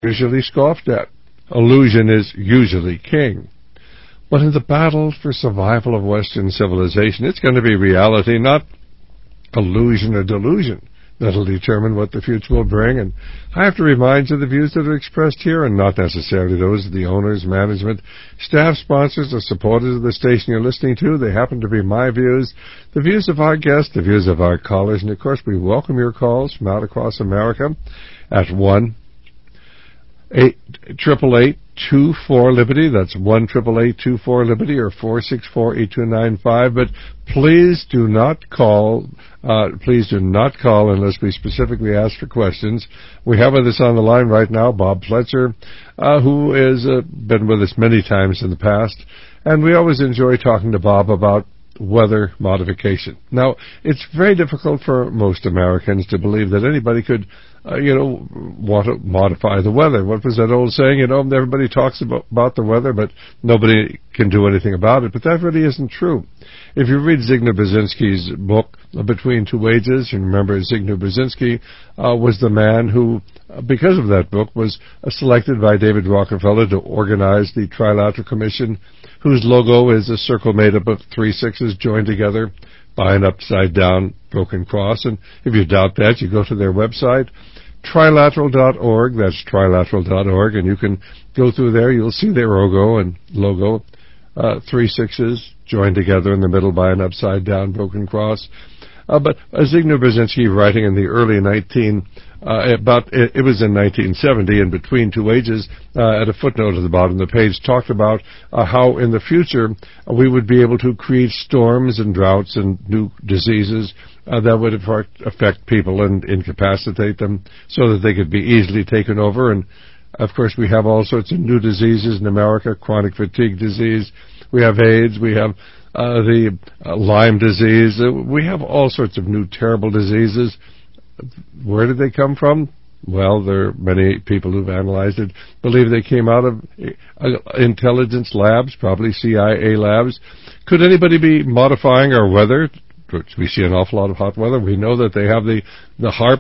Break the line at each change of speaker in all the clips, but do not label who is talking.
usually scoffed at. Illusion is usually king. But in the battle for survival of Western civilization, it's going to be reality, not illusion or delusion, that'll determine what the future will bring. And I have to remind you, the views that are expressed here are not necessarily those of the owners, management, staff, sponsors, or supporters of the station you're listening to. They happen to be my views, the views of our guests, the views of our callers. And, of course, we welcome your calls from out across America at 1-888-24-LIBERTY. That's 1-888-24-LIBERTY or 464-8295. But please do not call. Please do not call unless we specifically ask for questions. We have with us on the line right now Bob Fletcher, who has been with us many times in the past, and we always enjoy talking to Bob about weather modification. Now, it's very difficult for most Americans to believe that anybody could want to modify the weather. What was that old saying? Everybody talks about the weather, but nobody can do anything about it. But that really isn't true. If you read Zygmunt Brzezinski's book, Between Two Ages, you remember Zygmunt Brzezinski was the man who, because of that book, was selected by David Rockefeller to organize the Trilateral Commission, whose logo is a circle made up of 3 sixes joined together by an upside-down broken cross. And if you doubt that, you go to their website, trilateral.org. That's trilateral.org, and you can go through there. You'll see their logo, 3 sixes joined together in the middle by an upside-down broken cross. But Zygmunt Brzezinski, writing in the early it was in 1970, in Between Two Ages, at a footnote at the bottom of the page, talked about how in the future we would be able to create storms and droughts and new diseases that would affect people and incapacitate them so that they could be easily taken over. And, of course, we have all sorts of new diseases in America, chronic fatigue disease. We have AIDS. We have the Lyme disease. We have all sorts of new terrible diseases. Where did they come from? Well, there are many people who've analyzed it, believe they came out of intelligence labs, probably CIA labs. Could anybody be modifying our weather? We see an awful lot of hot weather. We know that they have the HAARP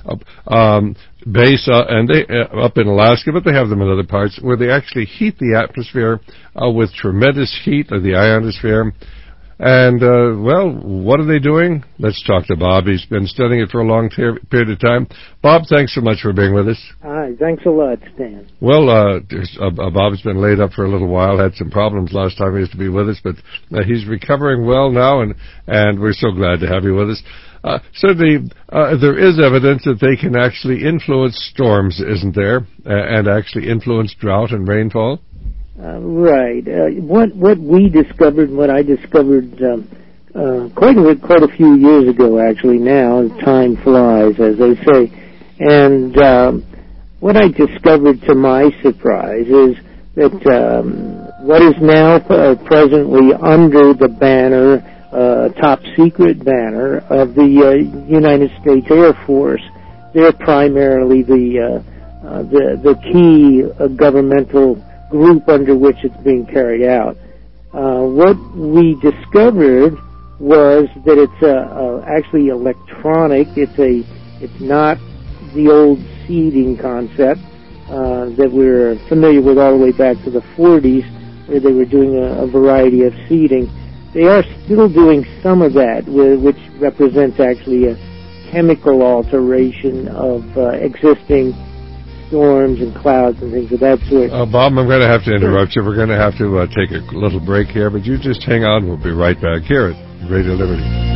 base and they up in Alaska, but they have them in other parts where they actually heat the atmosphere with tremendous heat of the ionosphere. And, what are they doing? Let's talk to Bob. He's been studying it for a long period of time. Bob, thanks so much for being with us.
Hi, thanks a lot, Stan.
Well, Bob's been laid up for a little while, had some problems last time he used to be with us, but he's recovering well now, and we're so glad to have you with us. Certainly, there is evidence that they can actually influence storms, isn't there, and actually influence drought and rainfall?
Right. What we discovered, what I discovered quite a few years ago, actually. Now time flies, as they say. And what I discovered, to my surprise, is that what is now presently under the banner, top secret banner of the United States Air Force, they're primarily the key governmental group under which it's being carried out. What we discovered was that it's actually electronic. It's not the old seeding concept that we're familiar with all the way back to the 40s, where they were doing a variety of seeding. They are still doing some of that, which represents actually a chemical alteration of existing storms and clouds and things of that sort.
Bob, I'm going to have to interrupt you. We're going to have to take a little break here, but you just hang on. We'll be right back here at Radio Liberty.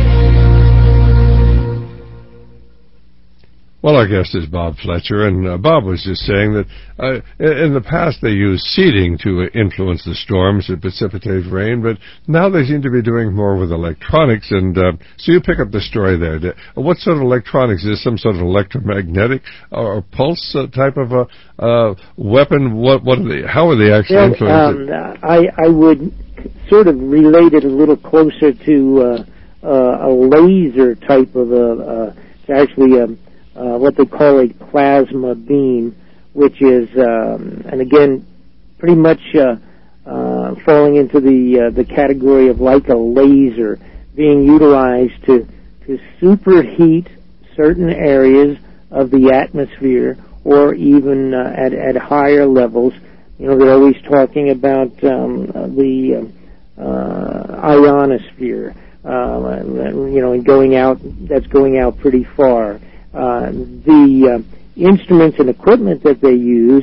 Well, our guest is Bob Fletcher, and Bob was just saying that in the past they used seeding to influence the storms that precipitate rain, but now they seem to be doing more with electronics, and so you pick up the story there. What sort of electronics? Is this some sort of electromagnetic or pulse type of a weapon? What are they? How are they actually influencing?
I would sort of relate it a little closer to a laser type of it's actually what they call a plasma beam, which is, and again, pretty much falling into the category of like a laser, being utilized to superheat certain areas of the atmosphere or even at higher levels. They're always talking about the ionosphere, and going out. That's going out pretty far. The instruments and equipment that they use,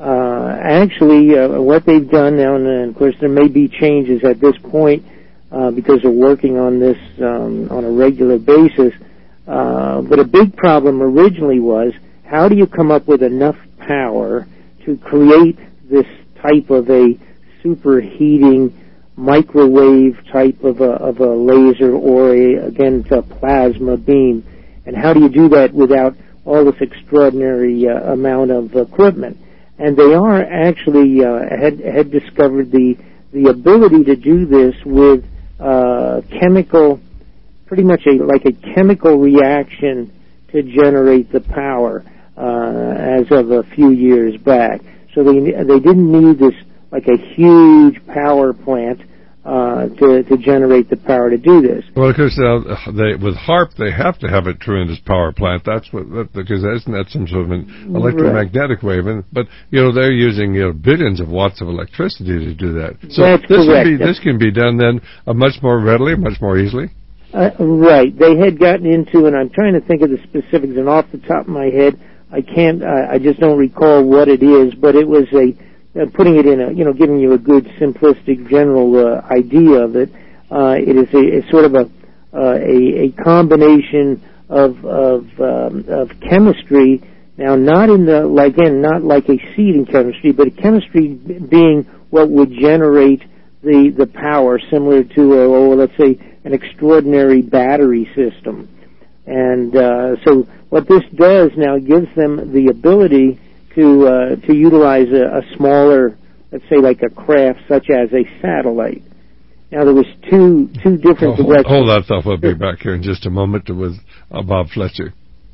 what they've done now, and of course there may be changes at this point because they're working on this on a regular basis. But a big problem originally was, how do you come up with enough power to create this type of a superheating microwave type of a laser, or a plasma beam? And how do you do that without all this extraordinary amount of equipment? And they are actually had discovered the ability to do this with chemical, pretty much like a chemical reaction to generate the power as of a few years back. So they didn't need this like a huge power plant to generate the power to do this.
Well, because with HAARP, they have to have a tremendous power plant. Because isn't that some sort of an electromagnetic wave? But they're using billions of watts of electricity to do that. So
that's correct.
This can be done then much more readily, much more easily.
Right. They had gotten into, and I'm trying to think of the specifics, and off the top of my head, I can't. I just don't recall what it is. But it was putting it in giving you a good simplistic general idea of it. It is a sort of a combination of chemistry. Now, not not like a seed in chemistry, but chemistry being what would generate the power, similar to let's say an extraordinary battery system. And so what this does now gives them the ability to utilize a smaller, let's say like a craft such as a satellite. Now there was two different directions.
Hold that thought. We'll be back here in just a moment with Bob Fletcher.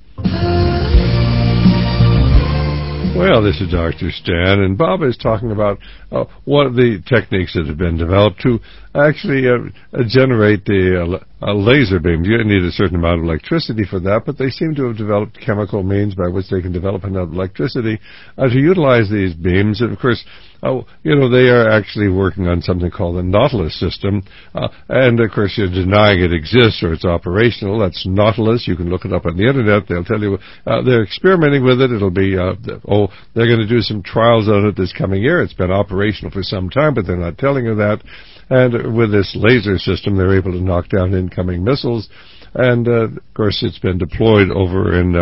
Well, this is Dr. Stan, and Bob is talking about one of the techniques that have been developed to actually generate the laser beam. You need a certain amount of electricity for that, but they seem to have developed chemical means by which they can develop enough electricity to utilize these beams. And, of course, they are actually working on something called the Nautilus system. And, of course, you're denying it exists or it's operational. That's Nautilus. You can look it up on the Internet. They'll tell you they're experimenting with it. It'll be, they're going to do some trials on it this coming year. It's been operational for some time, but they're not telling you that. And with this laser system, they're able to knock down incoming missiles. And, of course, it's been deployed over in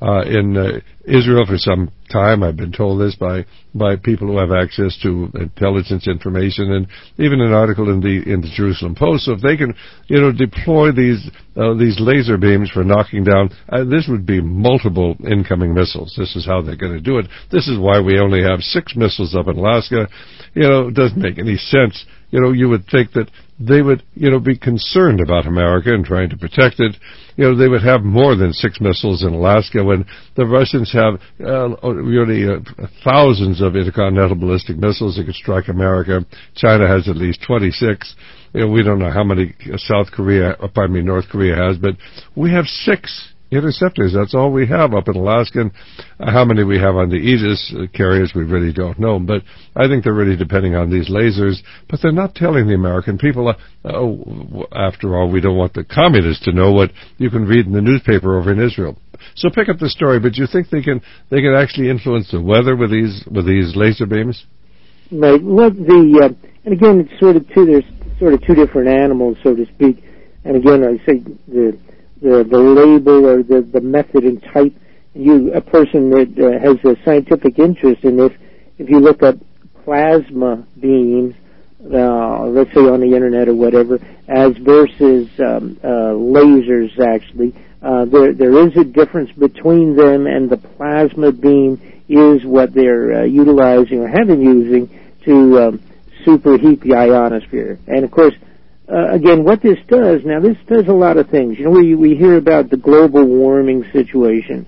Israel for some time. I've been told this by people who have access to intelligence information, and even an article in the Jerusalem Post. So if they can, deploy these laser beams for knocking down, this would be multiple incoming missiles. This is how they're going to do it. This is why we only have 6 missiles up in Alaska. It doesn't make any sense. You would think that they would, be concerned about America and trying to protect it. They would have more than 6 missiles in Alaska when the Russians have really thousands of intercontinental ballistic missiles that could strike America. China has at least 26. We don't know how many North Korea has, but we have 6 interceptors. That's all we have up in Alaska. And how many we have on the Aegis carriers, we really don't know. But I think they're really depending on these lasers. But they're not telling the American people, after all, we don't want the communists to know what you can read in the newspaper over in Israel. So pick up the story. But you think they can actually influence the weather with these laser beams?
Right. Well, and again, it's there's sort of two different animals, so to speak. And again, I say the label or the method and type. A person that has a scientific interest in this, if you look up plasma beams, let's say on the internet or whatever, as versus lasers, actually, there is a difference between them, and the plasma beam is what they're utilizing or have been using to superheat the ionosphere. And of course, again, what this does a lot of things. We hear about the global warming situation.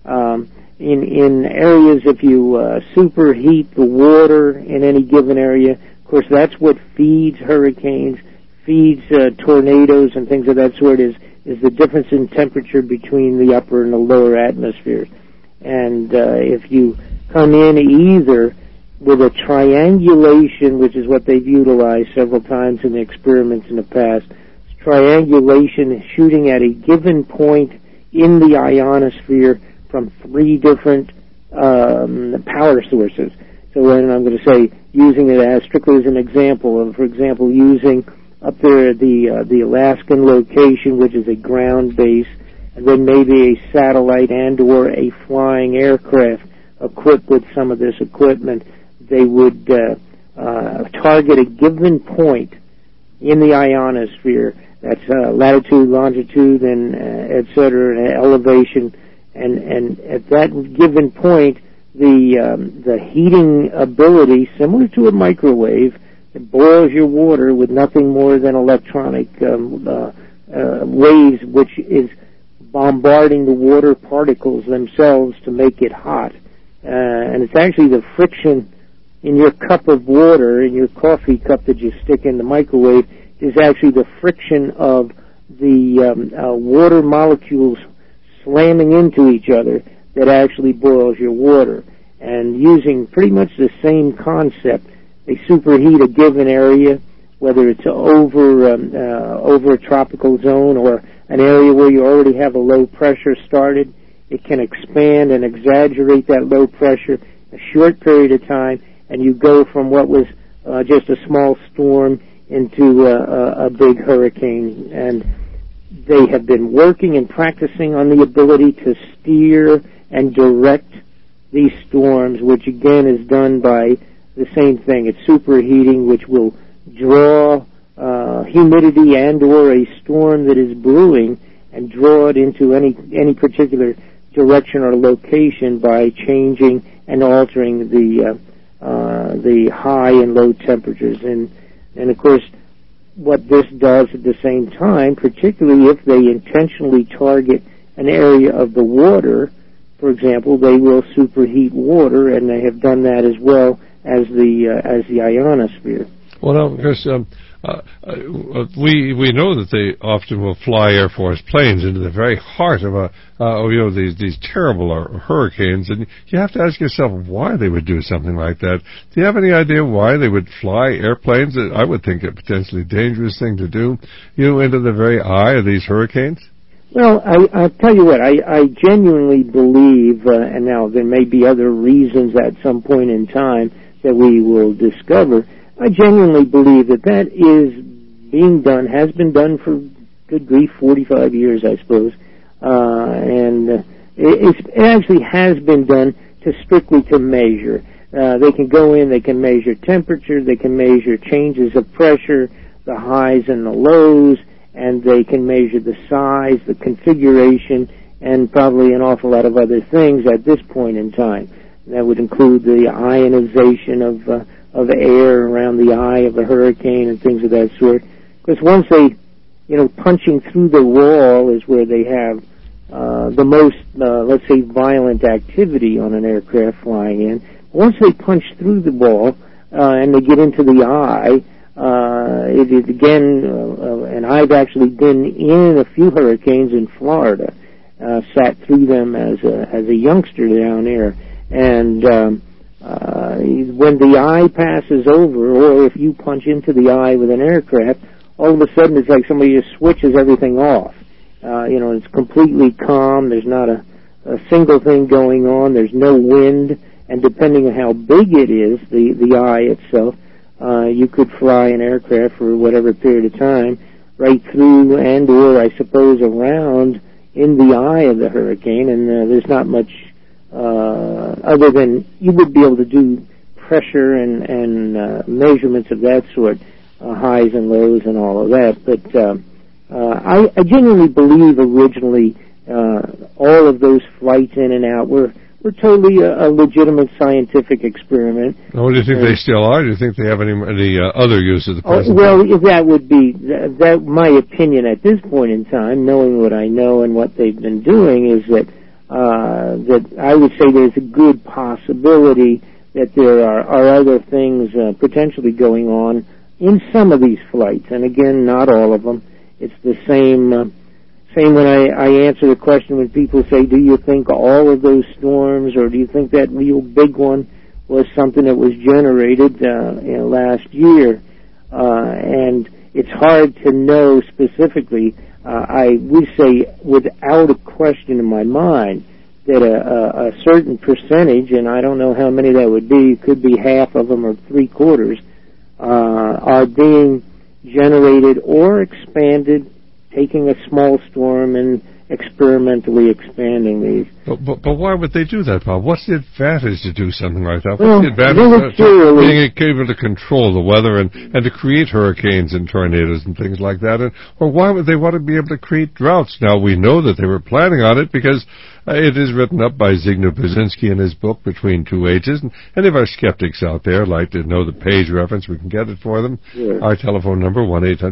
In areas, if you superheat the water in any given area, of course, that's what feeds hurricanes, feeds tornadoes and things of that sort, is the difference in temperature between the upper and the lower atmospheres. And if you come in either with a triangulation, which is what they've utilized several times in the experiments in the past, triangulation shooting at a given point in the ionosphere from 3 different power sources. So then I'm going to say, using it as strictly as an example of, for example, using up there the Alaskan location, which is a ground base, and then maybe a satellite and or a flying aircraft equipped with some of this equipment, they would target a given point in the ionosphere. That's latitude, longitude, and et cetera, and elevation. And at that given point, the heating ability, similar to a microwave, it boils your water with nothing more than electronic waves, which is bombarding the water particles themselves to make it hot. And it's actually the friction in your cup of water, in your coffee cup that you stick in the microwave, is actually the friction of the water molecules slamming into each other that actually boils your water. And using pretty much the same concept, they superheat a given area, whether it's over a tropical zone or an area where you already have a low pressure started. It can expand and exaggerate that low pressure a short period of time, and you go from what was just a small storm into a big hurricane. And they have been working and practicing on the ability to steer and direct these storms, which again is done by the same thing. It's superheating, which will draw humidity and or a storm that is brewing and draw it into any particular direction or location by changing and altering the high and low temperatures. And of course, what this does at the same time, particularly if they intentionally target an area of the water, for example, they will superheat water, and they have done that as well as the ionosphere.
Well, now, because we know that they often will fly Air Force planes into the very heart of these terrible hurricanes, and you have to ask yourself why they would do something like that. Do you have any idea why they would fly airplanes? I would think a potentially dangerous thing to do, into the very eye of these hurricanes.
Well, I'll tell you what, I genuinely believe, and now there may be other reasons at some point in time that we will discover, I genuinely believe that is being done, has been done for, good grief, 45 years, I suppose, and it actually has been done strictly to measure. They can go in, they can measure temperature, they can measure changes of pressure, the highs and the lows, and they can measure the size, the configuration, and probably an awful lot of other things at this point in time. That would include the ionization of air around the eye of a hurricane and things of that sort. Because once they, punching through the wall is where they have the most, let's say, violent activity on an aircraft flying in. Once they punch through the wall and they get into the eye, it is again, and I've actually been in a few hurricanes in Florida, sat through them as a youngster down there, and when the eye passes over, or if you punch into the eye with an aircraft, all of a sudden it's like somebody just switches everything off. It's completely calm. There's not a single thing going on. There's no wind, and depending on how big it is, the eye itself, you could fly an aircraft for whatever period of time right through and or, I suppose, around in the eye of the hurricane, and there's not much other than you would be able to do pressure and measurements of that sort, highs and lows and all of that. But I genuinely believe originally all of those flights in and out were totally a legitimate scientific experiment.
Now, what do you think they still are? Do you think they have any other use of the present?
Well, that would be that. My opinion at this point in time, knowing what I know and what they've been doing, is that I would say there's a good possibility that there are other things potentially going on in some of these flights. And again, not all of them. It's the same when I answer the question when people say, do you think all of those storms, or do you think that real big one was something that was generated last year? And it's hard to know specifically. I would say without a question in my mind that a certain percentage, and I don't know how many that would be, it could be half of them or three-quarters, are being generated or expanded, taking a small storm and experimentally expanding these.
But why would they do that, Bob? What's the advantage to do something like that?
Well,
what's the advantage of being able to control the weather and to create hurricanes and tornadoes and things like that? Or why would they want to be able to create droughts? Now, we know that they were planning on it because it is written up by Zygmunt Brzezinski in his book, Between Two Ages. And any of our skeptics out there like to know the page reference, we can get it for them.
Sure.
Our telephone number,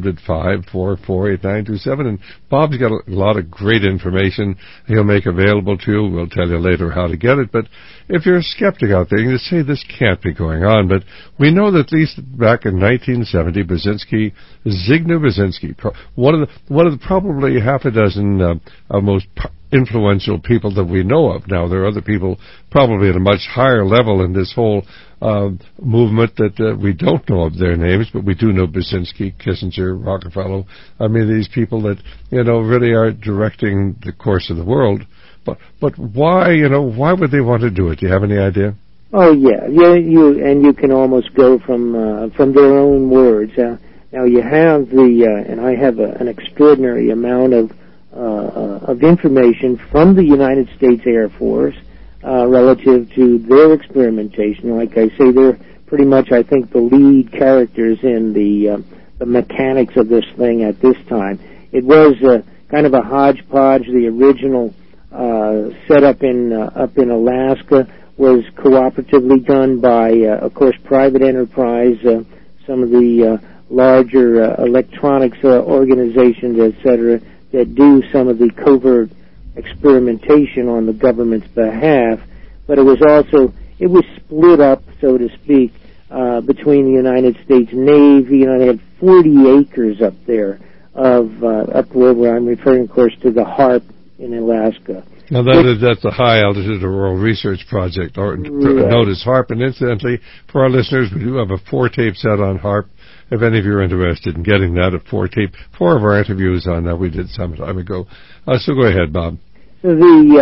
1-800-544-8927. And Bob's got a lot of great information he'll make available to you. We'll tell you later how to get it. But if you're a skeptic out there, you can say this can't be going on. But we know that at least back in 1970, Zygmunt Brzezinski, one of the probably half a dozen most influential people that we know of. Now, there are other people probably at a much higher level in this whole movement that we don't know of their names, but we do know Brzezinski, Kissinger, Rockefeller. I mean, these people that, really are directing the course of the world. But why, why would they want to do it? Do you have any idea?
Oh, yeah. You can almost go from their own words. Now you have and I have an extraordinary amount of information from the United States Air Force relative to their experimentation. Like I say, they're pretty much, I think, the lead characters in the mechanics of this thing at this time. It was kind of a hodgepodge. The original setup up in Alaska was cooperatively done by, of course, private enterprise, some of the larger electronics organizations, etc., that do some of the covert experimentation on the government's behalf. But it was split up, so to speak, between the United States Navy. They had 40 acres up there up where I'm referring, of course, to the HAARP in Alaska.
Now, that's a high-altitude auroral research project, or known as HAARP. And incidentally, for our listeners, we do have a 4-tape set on HAARP. If any of you are interested in getting that, a 4-tape, 4 of our interviews on that we did some time ago. So go ahead, Bob.
So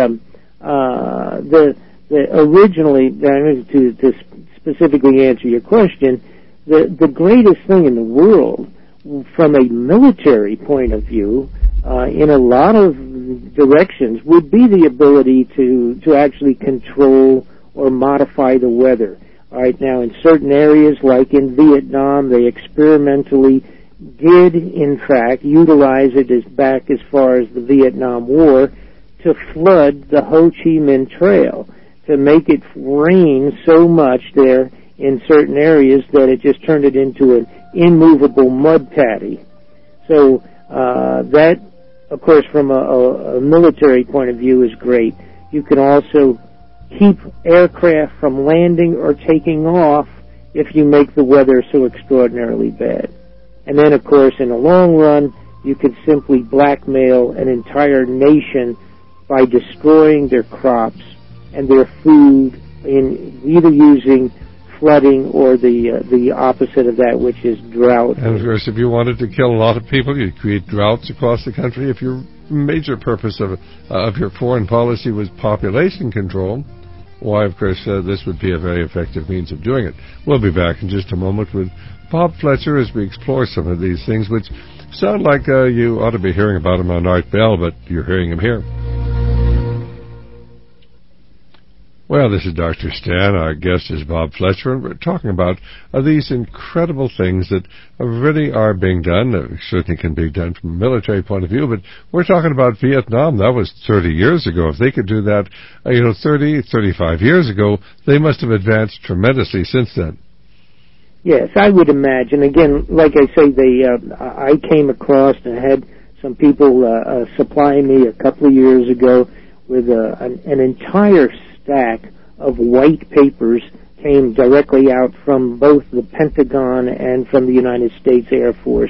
originally, to specifically answer your question, the greatest thing in the world, from a military point of view, in a lot of directions, would be the ability to actually control or modify the weather. All right, now in certain areas, like in Vietnam, they experimentally did, in fact, utilize it back as far as the Vietnam War to flood the Ho Chi Minh Trail, to make it rain so much there in certain areas that it just turned it into an immovable mud patty. So that, of course, from a military point of view, is great. You can also keep aircraft from landing or taking off if you make the weather so extraordinarily bad. And then, of course, in the long run, you could simply blackmail an entire nation by destroying their crops and their food, in either using flooding or the opposite of that, which is drought.
And of course, if you wanted to kill a lot of people, you'd create droughts across the country. If your major purpose of your foreign policy was population control, why, of course, this would be a very effective means of doing it. We'll be back in just a moment with Bob Fletcher as we explore some of these things, which sound like you ought to be hearing about them on Art Bell, but you're hearing them here. Well, this is Dr. Stan. Our guest is Bob Fletcher, and we're talking about these incredible things that really are being done. Certainly can be done from a military point of view, but we're talking about Vietnam. That was 30 years ago. If they could do that, 30, 35 years ago, they must have advanced tremendously since then.
Yes, I would imagine. Again, like I say, I came across and had some people supplying me a couple of years ago with an entire stack of white papers, came directly out from both the Pentagon and from the United States Air Force,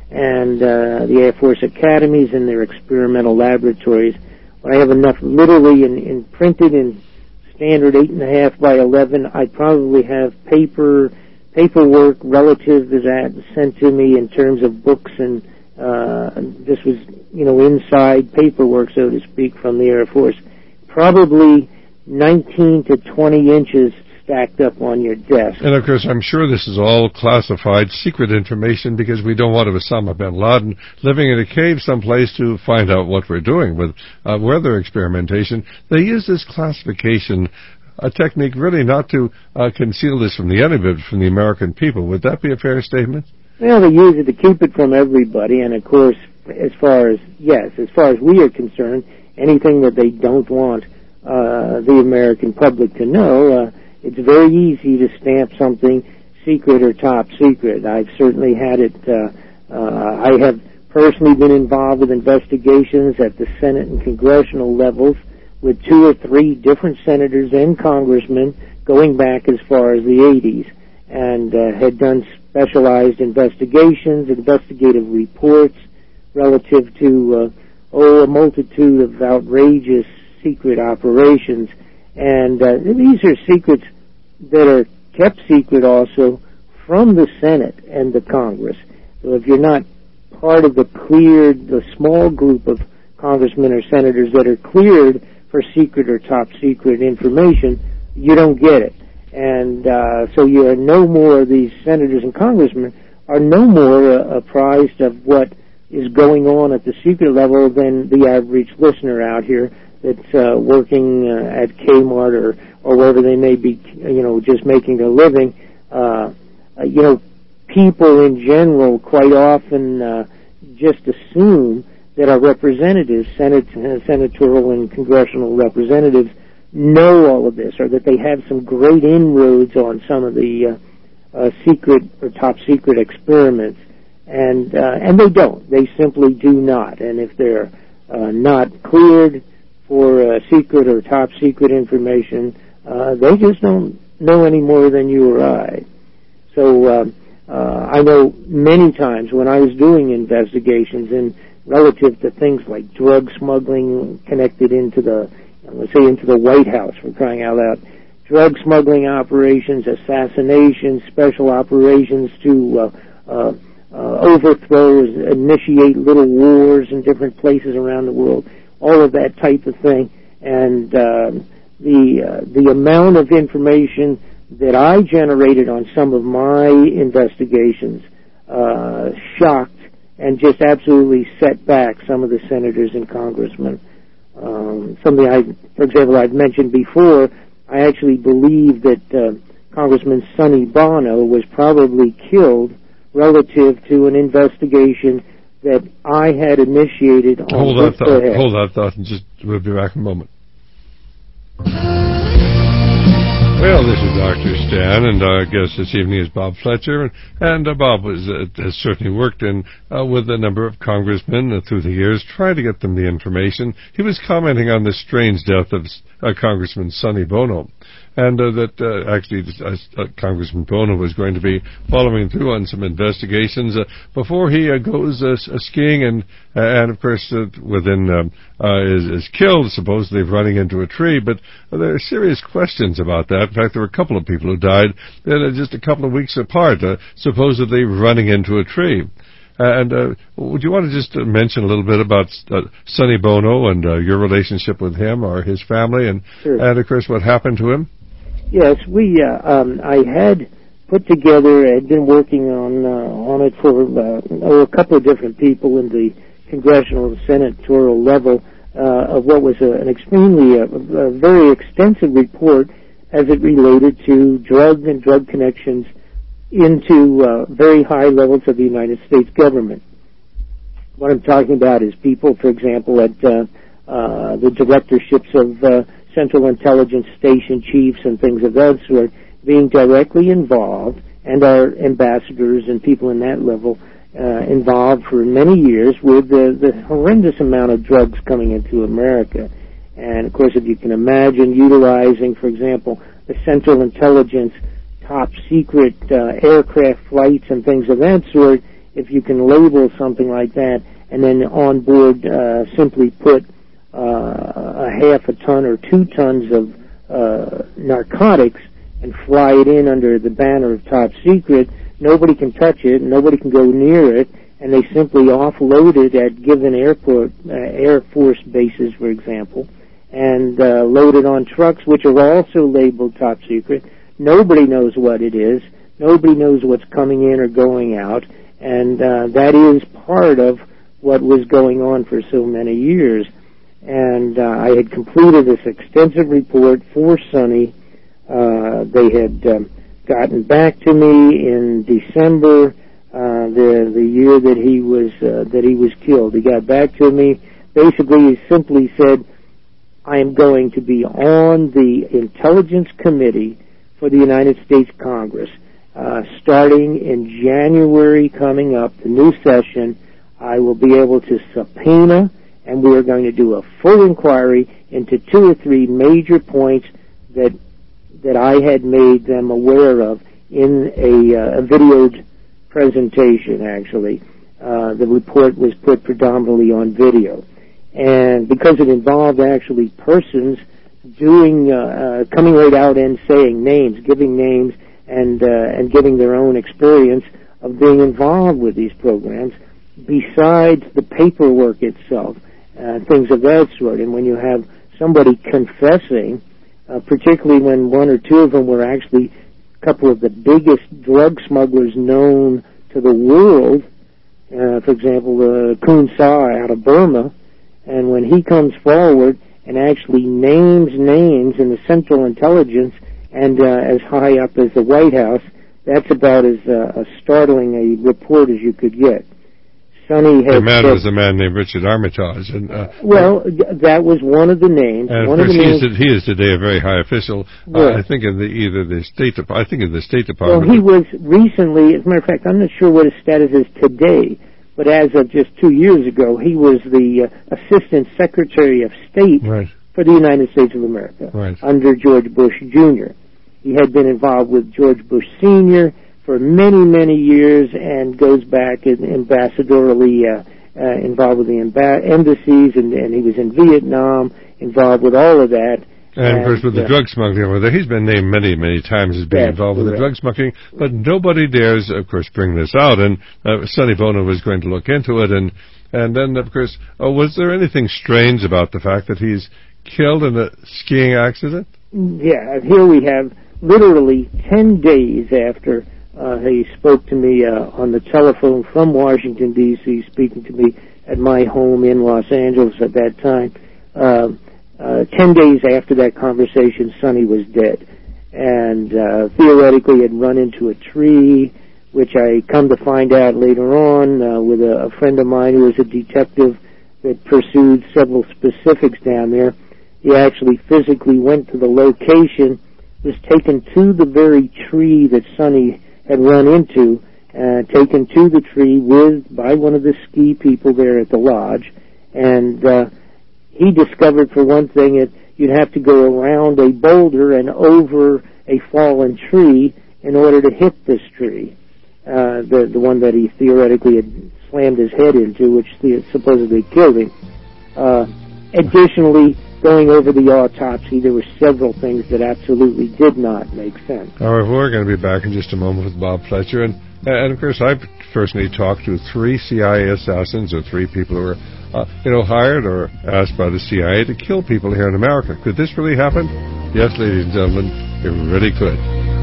and the Air Force academies and their experimental laboratories. When I have enough literally in printed in standard 8.5 by 11, I probably have paperwork relative to that sent to me in terms of books, and this was, inside paperwork, so to speak, from the Air Force. Probably 19 to 20 inches stacked up on your desk.
And, of course, I'm sure this is all classified, secret information, because we don't want Osama bin Laden living in a cave someplace to find out what we're doing with weather experimentation. They use this classification technique really not to conceal this from the enemy, but from the American people. Would that be a fair statement?
Well, they use it to keep it from everybody, and, of course, as far as we are concerned, anything that they don't want the American public to know, it's very easy to stamp something secret or top secret. I've certainly had it. I have personally been involved with investigations at the Senate and congressional levels with 2 or 3 different senators and congressmen going back as far as the 80s, and had done specialized investigations, investigative reports relative to a multitude of outrageous secret operations. And these are secrets that are kept secret also from the Senate and the Congress. So if you're not part of the small group of congressmen or senators that are cleared for secret or top secret information, you don't get it. And so you are no more, these senators and congressmen are no more apprised of what is going on at the secret level than the average listener out here that's working at Kmart or wherever they may be, just making a living. People in general quite often just assume that our representatives, senatorial and congressional representatives, know all of this, or that they have some great inroads on some of the secret or top secret experiments, and they don't. They simply do not. And if they're not cleared for secret or top secret information, they just don't know any more than you or I. So I know many times when I was doing investigations in relative to things like drug smuggling connected into the White House, for crying out loud, drug smuggling operations, assassinations, special operations to overthrow, initiate little wars in different places around the world, all of that type of thing. And the amount of information that I generated on some of my investigations shocked and just absolutely set back some of the senators and congressmen. Something for example, I've mentioned before, I actually believe that Congressman Sonny Bono was probably killed relative to an investigation that I had initiated on.
Hold that thought, and just we'll be back in a moment. Well, this is Dr. Stan, and our guest this evening is Bob Fletcher, and Bob has certainly worked with a number of congressmen through the years, trying to get them the information. He was commenting on the strange death of Congressman Sonny Bono, and actually Congressman Bono was going to be following through on some investigations before he goes skiing, and of course is killed, supposedly running into a tree. But there are serious questions about that. In fact, there were a couple of people who died just a couple of weeks apart, supposedly running into a tree. And would you want to just mention a little bit about Sonny Bono and your relationship with him or his family, and
Sure.
And of course what happened to him?
Yes, I had put together, had been working on it for a couple of different people in the congressional and senatorial level of what was an extremely very extensive report as it related to drug and drug connections into very high levels of the United States government. What I'm talking about is people, for example, at the directorships of Central Intelligence Station chiefs and things of that sort being directly involved, and our ambassadors and people in that level involved for many years with the horrendous amount of drugs coming into America. And, of course, if you can imagine utilizing, for example, the Central Intelligence top secret aircraft flights and things of that sort if you can label something like that and then on board simply put a half a ton or 2 tons of narcotics and fly it in under the banner of top secret, nobody can touch it, nobody can go near it, and they simply offload it at given Air Force bases, for example, and load it on trucks, which are also labeled top secret. Nobody knows what it is. Nobody knows what's coming in or going out, and that is part of what was going on for so many years. And I had completed this extensive report for Sonny. They had gotten back to me in December, the year that he was killed. He got back to me. Basically, he simply said, "I am going to be on the Intelligence Committee for the United States Congress, starting in January coming up, the new session. I will be able to subpoena, and we are going to do a full inquiry into 2 or 3 major points that I had made them aware of in a videoed presentation, actually. The report was put predominantly on video. And because it involved actually persons doing, coming right out and saying names, giving names, and giving their own experience of being involved with these programs, besides the paperwork itself, things of that sort. And when you have somebody confessing, particularly when 1 or 2 of them were actually a couple of the biggest drug smugglers known to the world, for example, Kun Sa out of Burma, and when he comes forward and actually names names in the Central Intelligence and as high up as the White House, that's about as startling a report as you could get. Sonny had
the man was a man named Richard Armitage, and
that was one of the names.
And
one
of course,
names,
he is today a very high official. I think in the State Department.
Well, he was recently. As a matter of fact, I'm not sure what his status is today, but as of just 2 years ago, he was the Assistant Secretary of State for the United States of America under George Bush Jr. He had been involved with George Bush Sr. for many, many years and goes back ambassadorily involved with the embassies, and he was in Vietnam, involved with all of that.
And, of course, with the drug smuggling over there, he's been named many, many times as being involved with the drug smuggling, but nobody dares, of course, bring this out. And Sonny Bono was going to look into it, and then, of course, was there anything strange about the fact that he's killed in a skiing accident?
Yeah, here we have literally 10 days after he spoke to me on the telephone from Washington, D.C., speaking to me at my home in Los Angeles at that time. 10 days after that conversation, Sonny was dead. And theoretically had run into a tree, which I come to find out later on with a friend of mine who was a detective that pursued several specifics down there. He actually physically went to the location, was taken to the very tree that Sonny had run into, taken to the tree by one of the ski people there at the lodge, and he discovered, for one thing, that you'd have to go around a boulder and over a fallen tree in order to hit this tree, the one that he theoretically had slammed his head into, which supposedly killed him. Additionally, going over the autopsy, there were several things that absolutely did not make sense.
All right, we're going to be back in just a moment with Bob Fletcher. And of course, I've personally talked to 3 CIA assassins, or 3 people who were, hired or asked by the CIA to kill people here in America. Could this really happen? Yes, ladies and gentlemen, it really could.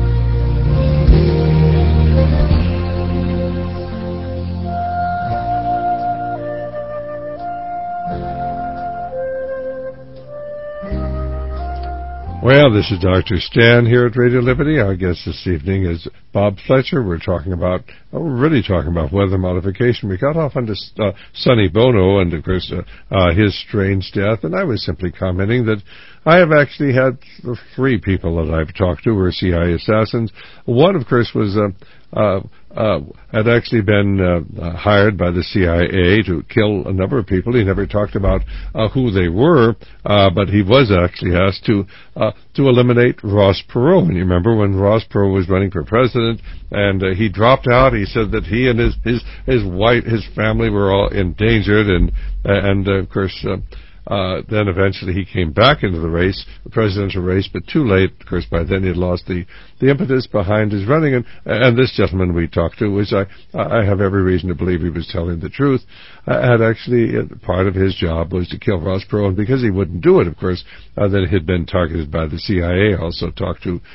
Well, this is Dr. Stan here at Radio Liberty. Our guest this evening is Bob Fletcher. We're really talking about weather modification. We got off onto Sonny Bono and, of course, his strange death. And I was simply commenting that I have actually had 3 people that I've talked to who are CIA assassins. One, of course, was had actually been hired by the CIA to kill a number of people. He never talked about who they were, but he was actually asked to eliminate Ross Perot. And you remember when Ross Perot was running for president, and he dropped out. He said that he and his wife, his family were all endangered, and of course. Then eventually he came back into the race, the presidential race, but too late. Of course, by then he had lost the impetus behind his running. And this gentleman we talked to, which I have every reason to believe he was telling the truth, had actually part of his job was to kill Ross Perot. And because he wouldn't do it, of course, then he had been targeted by the CIA. Also talked to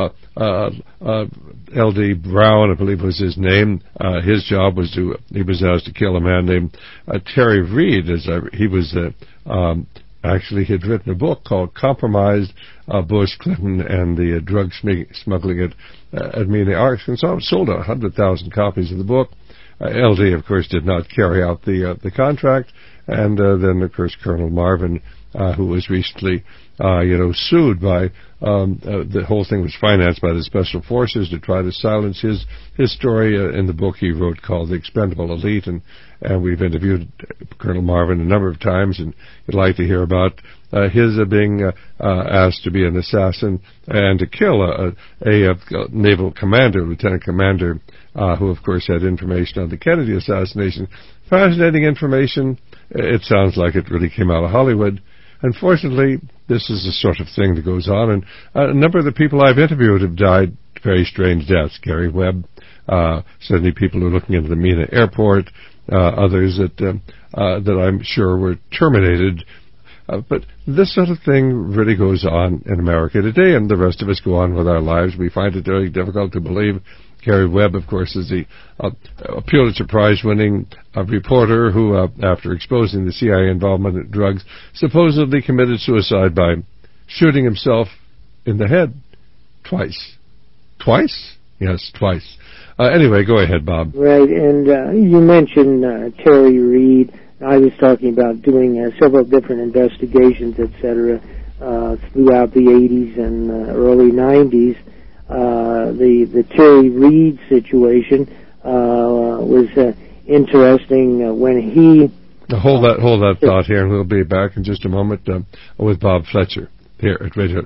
L.D. Brown, I believe was his name. His job was he was asked to kill a man named Terry Reid. He was actually had written a book called Compromised Bush, Clinton, and the Drug Smuggling at Mena, Arkansas. Sold 100,000 copies of the book. L.D., of course, did not carry out the contract. And then, of course, Colonel Marvin, who was recently sued by the whole thing was financed by the Special Forces to try to silence his story in the book he wrote called The Expendable Elite, and we've interviewed Colonel Marvin a number of times, and you'd like to hear about his being asked to be an assassin and to kill a naval commander, lieutenant commander, who of course had information on the Kennedy assassination. Fascinating information. It sounds like it really came out of Hollywood. Unfortunately, this is the sort of thing that goes on, and a number of the people I've interviewed have died very strange deaths. Gary Webb, certainly people who are looking into the Mena airport, others that I'm sure were terminated. But this sort of thing really goes on in America today, and the rest of us go on with our lives. We find it very difficult to believe. Gary Webb, of course, is the Pulitzer Prize-winning reporter who, after exposing the CIA involvement in drugs, supposedly committed suicide by shooting himself in the head twice. Twice? Yes, twice. Anyway, go ahead, Bob.
Right, and you mentioned Terry Reid. I was talking about doing several different investigations, etc., throughout the 80s and early 90s. The Terry Reid situation was interesting when he...
Hold that thought here, and we'll be back in just a moment with Bob Fletcher here at Radio.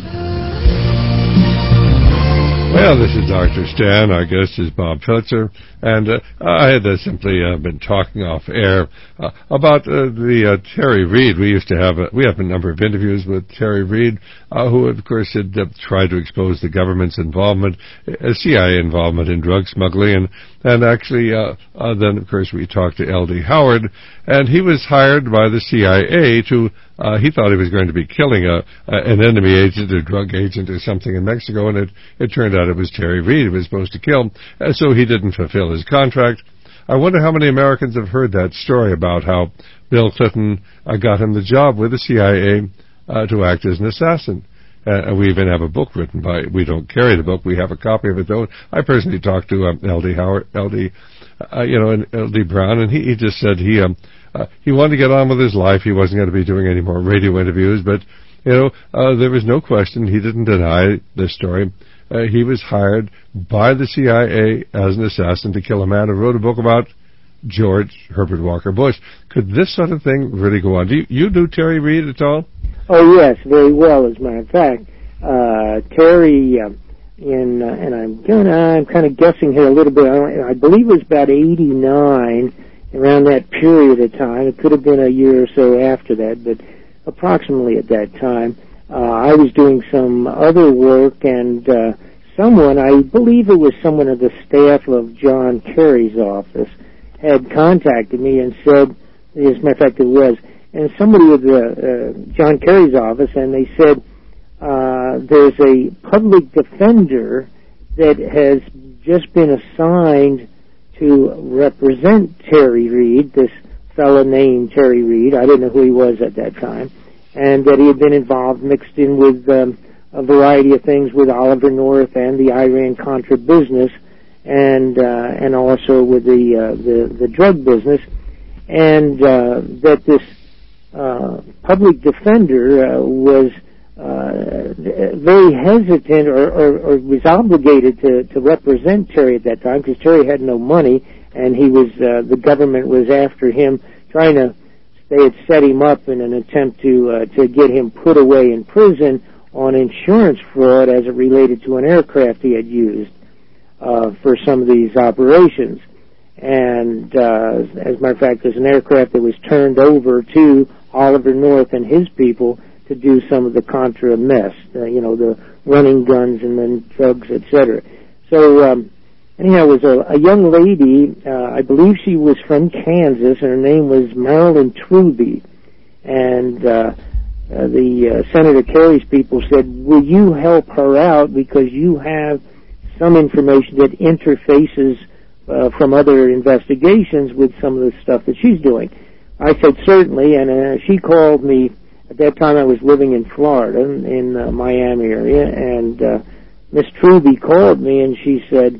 Well, this is Dr. Stan. Our guest is Bob Fletcher, and I had simply been talking off air about the Terry Reid. We have a number of interviews with Terry Reid, who of course had tried to expose the government's involvement, CIA involvement in drug smuggling, and actually then of course we talked to L.D. Howard, and he was hired by the CIA to he thought he was going to be killing an enemy agent or drug agent or something in Mexico, and it turned out it was Terry Reid he was supposed to kill, so he didn't fulfill his contract. I wonder how many Americans have heard that story about how Bill Clinton got him the job with the CIA to act as an assassin. We even have a book written by, we don't carry the book, we have a copy of it though. I personally talked to L.D. Howard, and L.D. Brown, and he just said he wanted to get on with his life. He wasn't going to be doing any more radio interviews, but, there was no question. He didn't deny this story. He was hired by the CIA as an assassin to kill a man who wrote a book about George Herbert Walker Bush. Could this sort of thing really go on? Do you do Terry Reid at all?
Oh, yes, very well, as a matter of fact. Terry, and I'm kind of guessing here a little bit, I believe it was about 89, around that period of time. It could have been a year or so after that, but approximately at that time. I was doing some other work, and someone, I believe it was someone of the staff of John Kerry's office, had contacted me and said, as a matter of fact it was, and somebody with John Kerry's office, and they said, there's a public defender that has just been assigned to represent Terry Reid, this fellow named Terry Reid. I didn't know who he was at that time, and that he had been involved, mixed in with a variety of things with Oliver North and the Iran-Contra business, and also with the drug business, and that this public defender was very hesitant or was obligated to represent Terry at that time because Terry had no money, and he was the government was after him, they had set him up in an attempt to get him put away in prison on insurance fraud as it related to an aircraft he had used for some of these operations. And as a matter of fact, there's an aircraft that was turned over to Oliver North and his people to do some of the Contra mess, the running guns and then drugs, etc. So, anyhow, it was a young lady, I believe she was from Kansas, and her name was Marilyn Truby. And the Senator Kerry's people said, will you help her out because you have some information that interfaces from other investigations with some of the stuff that she's doing? I said, certainly, and she called me. At that time, I was living in Florida, in Miami area, and Miss Truby called me, and she said,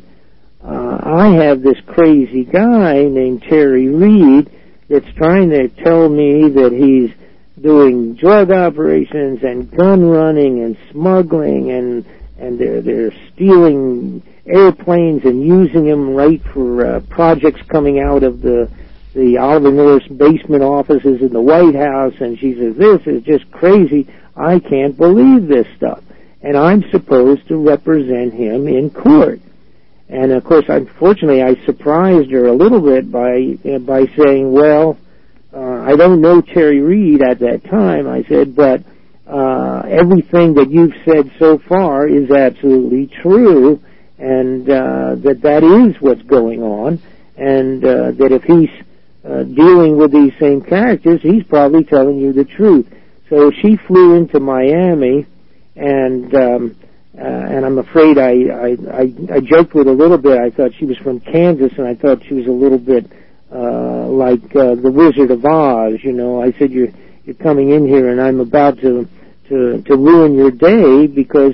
I have this crazy guy named Terry Reid that's trying to tell me that he's doing drug operations and gun running and smuggling, and they're stealing airplanes and using them right for projects coming out of the Oliver North's basement offices in the White House. And she says, this is just crazy. I can't believe this stuff. And I'm supposed to represent him in court. And, of course, unfortunately, I surprised her a little bit by saying, well, I don't know Terry Reid at that time. I said, but everything that you've said so far is absolutely true, and that is what's going on, and that if he's dealing with these same characters, he's probably telling you the truth. So she flew into Miami, and I'm afraid I joked with her a little bit. I thought she was from Kansas, and I thought she was a little bit like the Wizard of Oz. I said, you're coming in here, and I'm about to ruin your day, because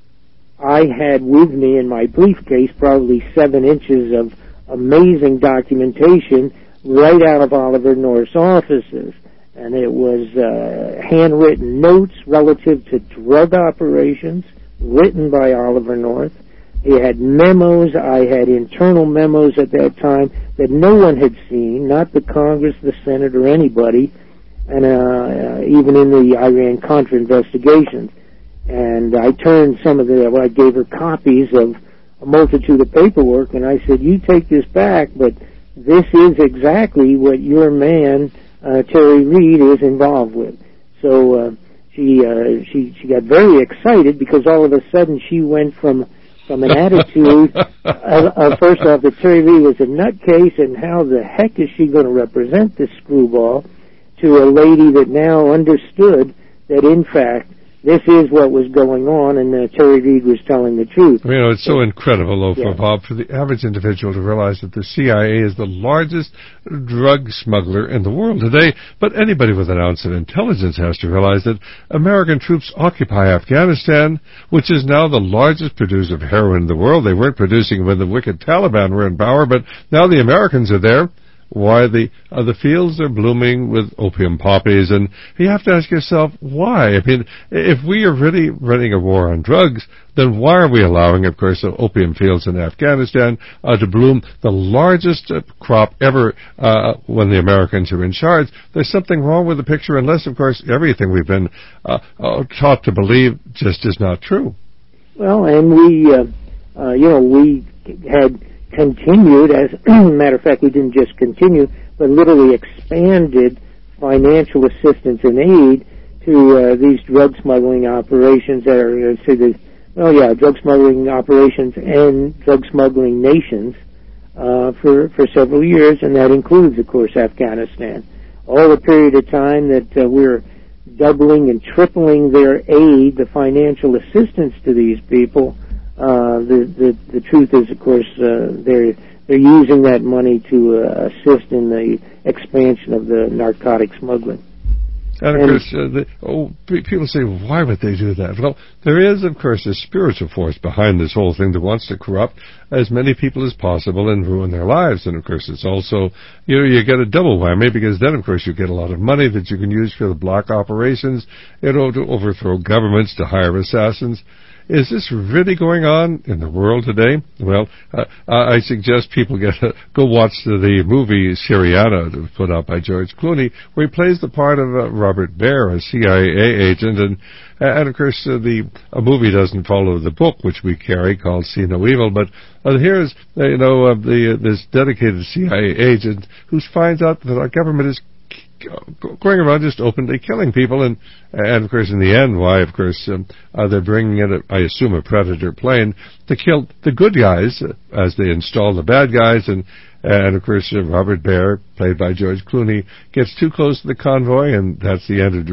I had with me in my briefcase probably 7 inches of amazing documentation right out of Oliver North's offices. And it was handwritten notes relative to drug operations written by Oliver North. He had memos. I had internal memos at that time that no one had seen, not the Congress, the Senate, or anybody, and even in the Iran-Contra investigations. And I turned I gave her copies of a multitude of paperwork, and I said, you take this back, but this is exactly what your man, Terry Reid, is involved with. So she got very excited, because all of a sudden she went from an attitude of first off, that Terry Reid was a nutcase, and how the heck is she going to represent this screwball, to a lady that now understood that, in fact, this is what was going on, and Terry Reid was telling the truth.
It's so incredible, Bob, for the average individual to realize that the CIA is the largest drug smuggler in the world today. But anybody with an ounce of intelligence has to realize that American troops occupy Afghanistan, which is now the largest producer of heroin in the world. They weren't producing when the wicked Taliban were in power, but now the Americans are there. Why the fields are blooming with opium poppies, and you have to ask yourself why. If we are really running a war on drugs, then why are we allowing, of course, the opium fields in Afghanistan to bloom, the largest crop ever when the Americans are in charge? There's something wrong with the picture, unless, of course, everything we've been taught to believe just is not true.
Well, and we had continued, as a matter of fact, we didn't just continue, but literally expanded financial assistance and aid to these drug smuggling operations that are, drug smuggling operations and drug smuggling nations for several years, and that includes, of course, Afghanistan. All the period of time that we're doubling and tripling their aid, the financial assistance to these people. The truth is, of course, they're using that money to assist in the expansion of the narcotic smuggling.
And of course, people say, why would they do that? Well, there is, of course, a spiritual force behind this whole thing that wants to corrupt as many people as possible and ruin their lives. And of course, it's also, you get a double whammy, because then, of course, you get a lot of money that you can use for the black operations, to overthrow governments, to hire assassins. Is this really going on in the world today? Well, I suggest people go watch the movie Syriana that was put out by George Clooney, where he plays the part of Robert Baer, a CIA agent, and of course a movie doesn't follow the book which we carry called See No Evil, but here's this dedicated CIA agent who finds out that our government is going around just openly killing people, and of course in the end, why, of course, they're bringing in, I assume, a Predator plane to kill the good guys as they install the bad guys, and of course Robert Baer, played by George Clooney, gets too close to the convoy, and that's the end of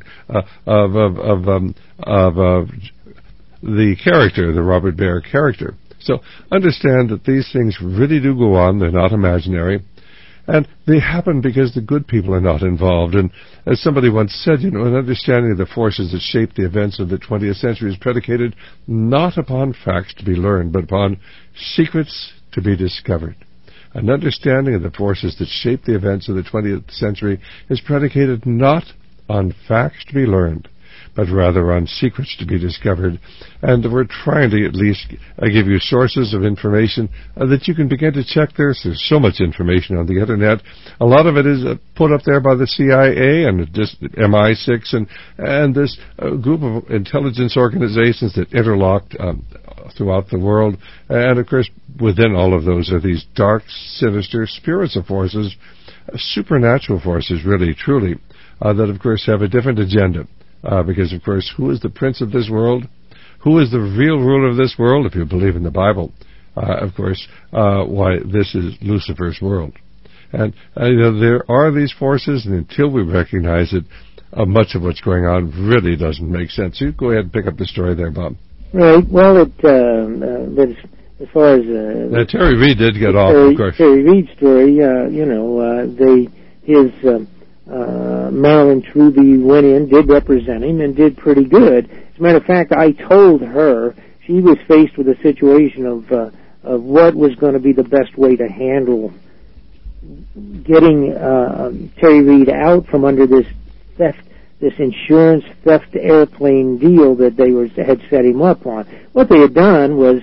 the character, the Robert Baer character. So understand that these things really do go on; they're not imaginary. And they happen because the good people are not involved. And as somebody once said, an understanding of the forces that shape the events of the 20th century is predicated not upon facts to be learned, but upon secrets to be discovered. An understanding of the forces that shape the events of the 20th century is predicated not on facts to be learned, but rather on secrets to be discovered. And we're trying to at least give you sources of information that you can begin to check. There's so much information on the Internet. A lot of it is put up there by the CIA and just MI6 and this group of intelligence organizations that interlocked throughout the world. And, of course, within all of those are these dark, sinister spiritual forces, supernatural forces, really, truly, that, of course, have a different agenda. Because, of course, who is the prince of this world? Who is the real ruler of this world, if you believe in the Bible? Of course, why, this is Lucifer's world. And there are these forces, and until we recognize it, much of what's going on really doesn't make sense. You go ahead and pick up the story there, Bob.
Right. Well, but as far as
now, Terry Reid did get off, of course.
Terry Reid's story, Marilyn Truby went in, did represent him, and did pretty good. As a matter of fact, I told her she was faced with a situation of what was going to be the best way to handle getting Terry Reid out from under this insurance theft airplane deal that they had set him up on. What they had done was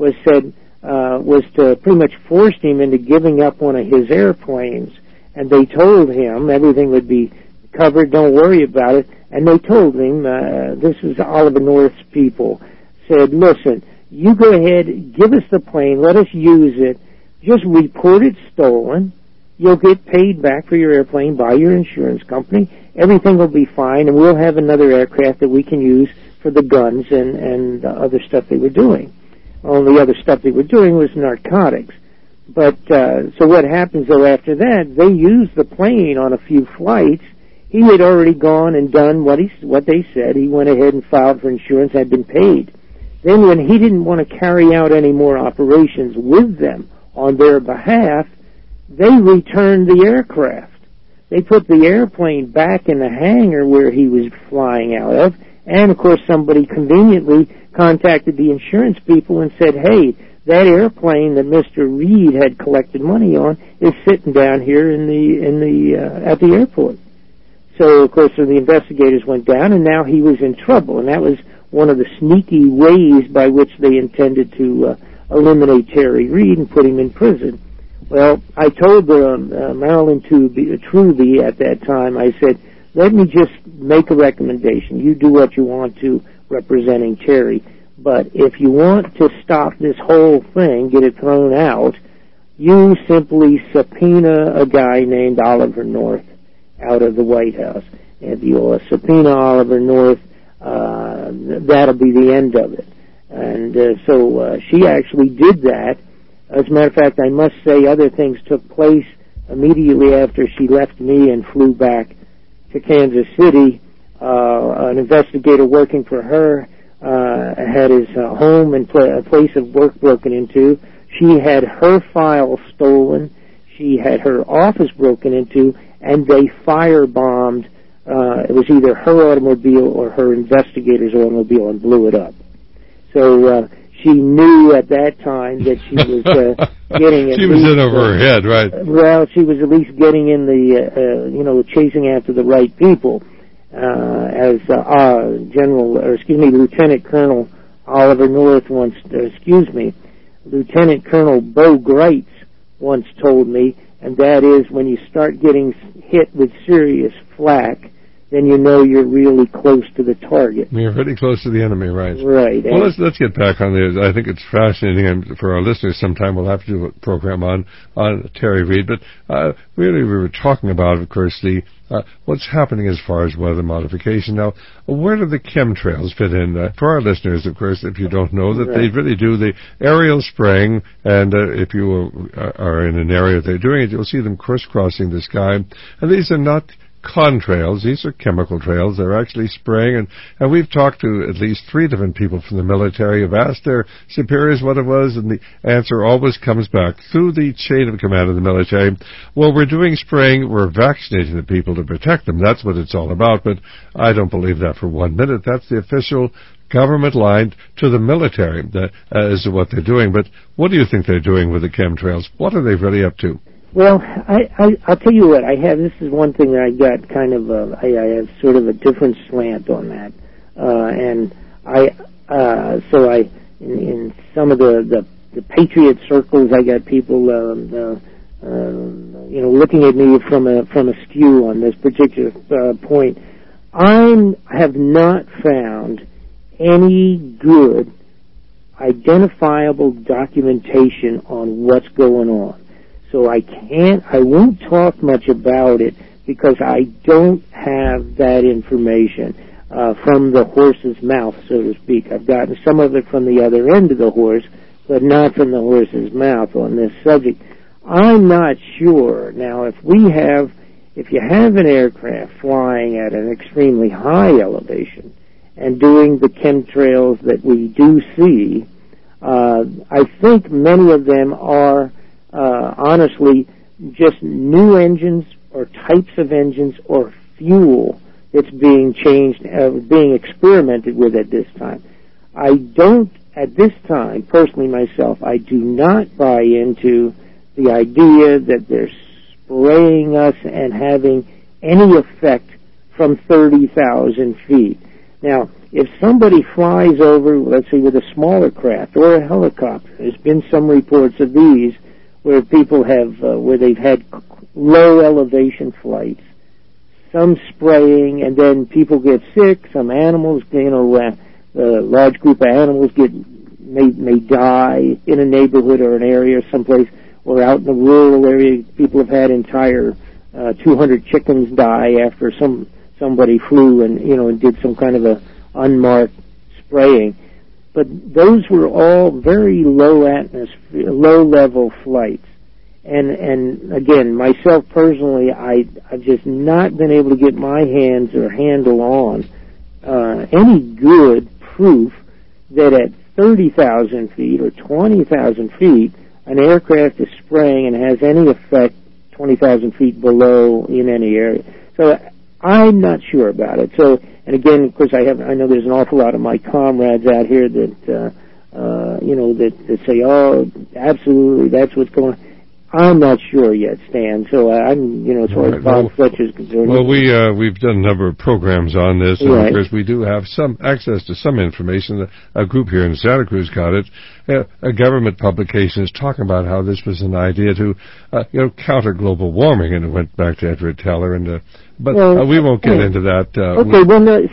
to pretty much force him into giving up one of his airplanes. And they told him everything would be covered, don't worry about it. And they told him, this was Oliver North's people, said, listen, you go ahead, give us the plane, let us use it, just report it stolen, you'll get paid back for your airplane by your insurance company, everything will be fine, and we'll have another aircraft that we can use for the guns and other stuff they were doing. Only other stuff they were doing was narcotics. But, so what happens, though, after that, they used the plane on a few flights. He had already gone and done what they said. He went ahead and filed for insurance, had been paid. Then when he didn't want to carry out any more operations with them on their behalf, they returned the aircraft. They put the airplane back in the hangar where he was flying out of, and, of course, somebody conveniently contacted the insurance people and said, hey, that airplane that Mr. Reid had collected money on is sitting down here at the airport. So, of course, the investigators went down, and now he was in trouble, and that was one of the sneaky ways by which they intended to eliminate Terry Reid and put him in prison. Well, I told Marilyn Truby at that time, I said, let me just make a recommendation. You do what you want to representing Terry. But if you want to stop this whole thing, get it thrown out, you simply subpoena a guy named Oliver North out of the White House. If you'll subpoena Oliver North, that'll be the end of it. And so she actually did that. As a matter of fact, I must say other things took place immediately after she left me and flew back to Kansas City. An investigator working for her had his home and place of work broken into. She had her files stolen. She had her office broken into, and they firebombed it was either her automobile or her investigator's automobile and blew it up. So she knew at that time that she was getting.
She was in over her head, right?
Well, she was at least getting in the, chasing after the right people. As Lieutenant Colonel Oliver North Lieutenant Colonel Bo Greitz once told me, and that is when you start getting hit with serious flak, then you know you're really close to the target.
You're pretty close to the enemy, right?
Right.
Well, let's get back on this. I think it's fascinating, and for our listeners, sometime we'll have to do a program on Terry Reid. But really, we were talking about, of course, the what's happening as far as weather modification. Now, where do the chemtrails fit in? For our listeners, of course, if you don't know, that they really do the aerial spraying, and if you are in an area they're doing it, you'll see them crisscrossing the sky. And these are not contrails, these are chemical trails. They're actually spraying, and we've talked to at least 3 different people from the military who've asked their superiors what it was, and the answer always comes back through the chain of command of the military. Well, we're doing spraying, we're vaccinating the people to protect them. That's what it's all about, but I don't believe that for 1 minute. That's the official government line to the military as to what they're doing. But what do you think they're doing with the chemtrails? What are they really up to?
Well, I'll tell you what, this is one thing that I got kind of, I have sort of a different slant on that. In some of the Patriot circles, I got people, looking at me from a skew on this particular point. I have not found any good identifiable documentation on what's going on. So I won't talk much about it because I don't have that information from the horse's mouth, so to speak. I've gotten some of it from the other end of the horse, but not from the horse's mouth on this subject. I'm not sure. Now, if you have an aircraft flying at an extremely high elevation and doing the chemtrails that we do see, I think many of them are honestly just new engines or types of engines or fuel that's being changed, being experimented with at this time. I don't, at this time, personally myself, I do not buy into the idea that they're spraying us and having any effect from 30,000 feet. Now, if somebody flies over, let's say with a smaller craft or a helicopter, there's been some reports of these where people have, where they've had low elevation flights, some spraying, and then people get sick, some animals, a large group of animals may die in a neighborhood or an area someplace, or out in the rural area, people have had entire 200 chickens die after somebody flew and did some kind of a unmarked spraying. But those were all very low level flights. And again, myself personally, I've just not been able to get my hands or handle on any good proof that at 30,000 feet or 20,000 feet, an aircraft is spraying and has any effect 20,000 feet below in any area. So I'm not sure about it. So, and again, of course, I know there's an awful lot of my comrades out here that that say, "Oh, absolutely, that's what's going on." I'm not sure yet, Stan. So as far as Bob Fletcher's concerned.
Well, we've done a number of programs on this, and of course we do have some access to some information. A group here in Santa Cruz got it. A government publication is talking about how this was an idea to, counter global warming, and it went back to Edward Teller. But we won't get into that.
Okay. Well, no.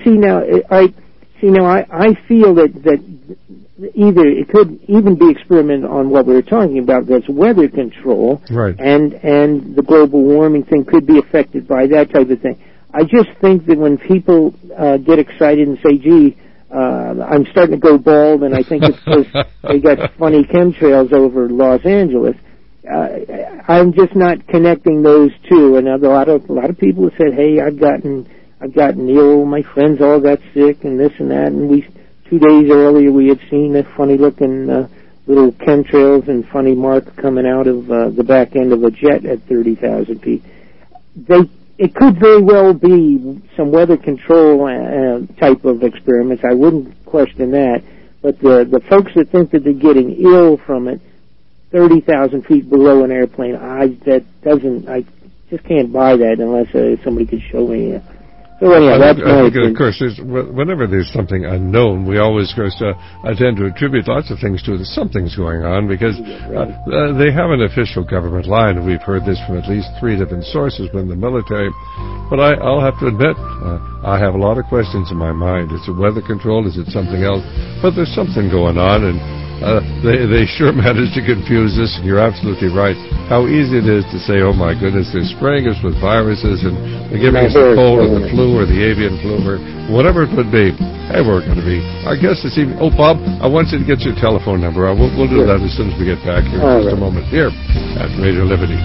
I feel that either it could even be experiment on what we were talking about, that's weather control,
right,
and the global warming thing could be affected by that type of thing. I just think that when people get excited and say, "Gee, I'm starting to go bald," and I think it's because they got funny chemtrails over Los Angeles, I'm just not connecting those two. And a lot of people have said, "Hey, I've gotten ill. My friends all got sick, and this and that." And 2 days earlier, we had seen a funny-looking little chemtrails and funny mark coming out of the back end of a jet at 30,000 feet. it could very well be some weather control type of experiments. I wouldn't question that. But the folks that think that they're getting ill from it 30,000 feet below an airplane, I just can't buy that unless somebody could show me. So anyhow, that's my opinion.
Of course, whenever there's something unknown, we always, of course, tend to attribute lots of things to it. Something's going on because they have an official government line. We've heard this from at least 3 different sources within the military. But I'll have to admit, I have a lot of questions in my mind. Is it weather control? Is it something else? But there's something going on, and they sure managed to confuse us, and you're absolutely right. How easy it is to say, oh my goodness, they're spraying us with viruses, and they're giving us the cold or the flu or the avian flu or whatever it would be. Hey, we're going to be. Our guest this evening, Bob, I want you to get your telephone number. We'll do that as soon as we get back here in just a moment here at Radio Liberty.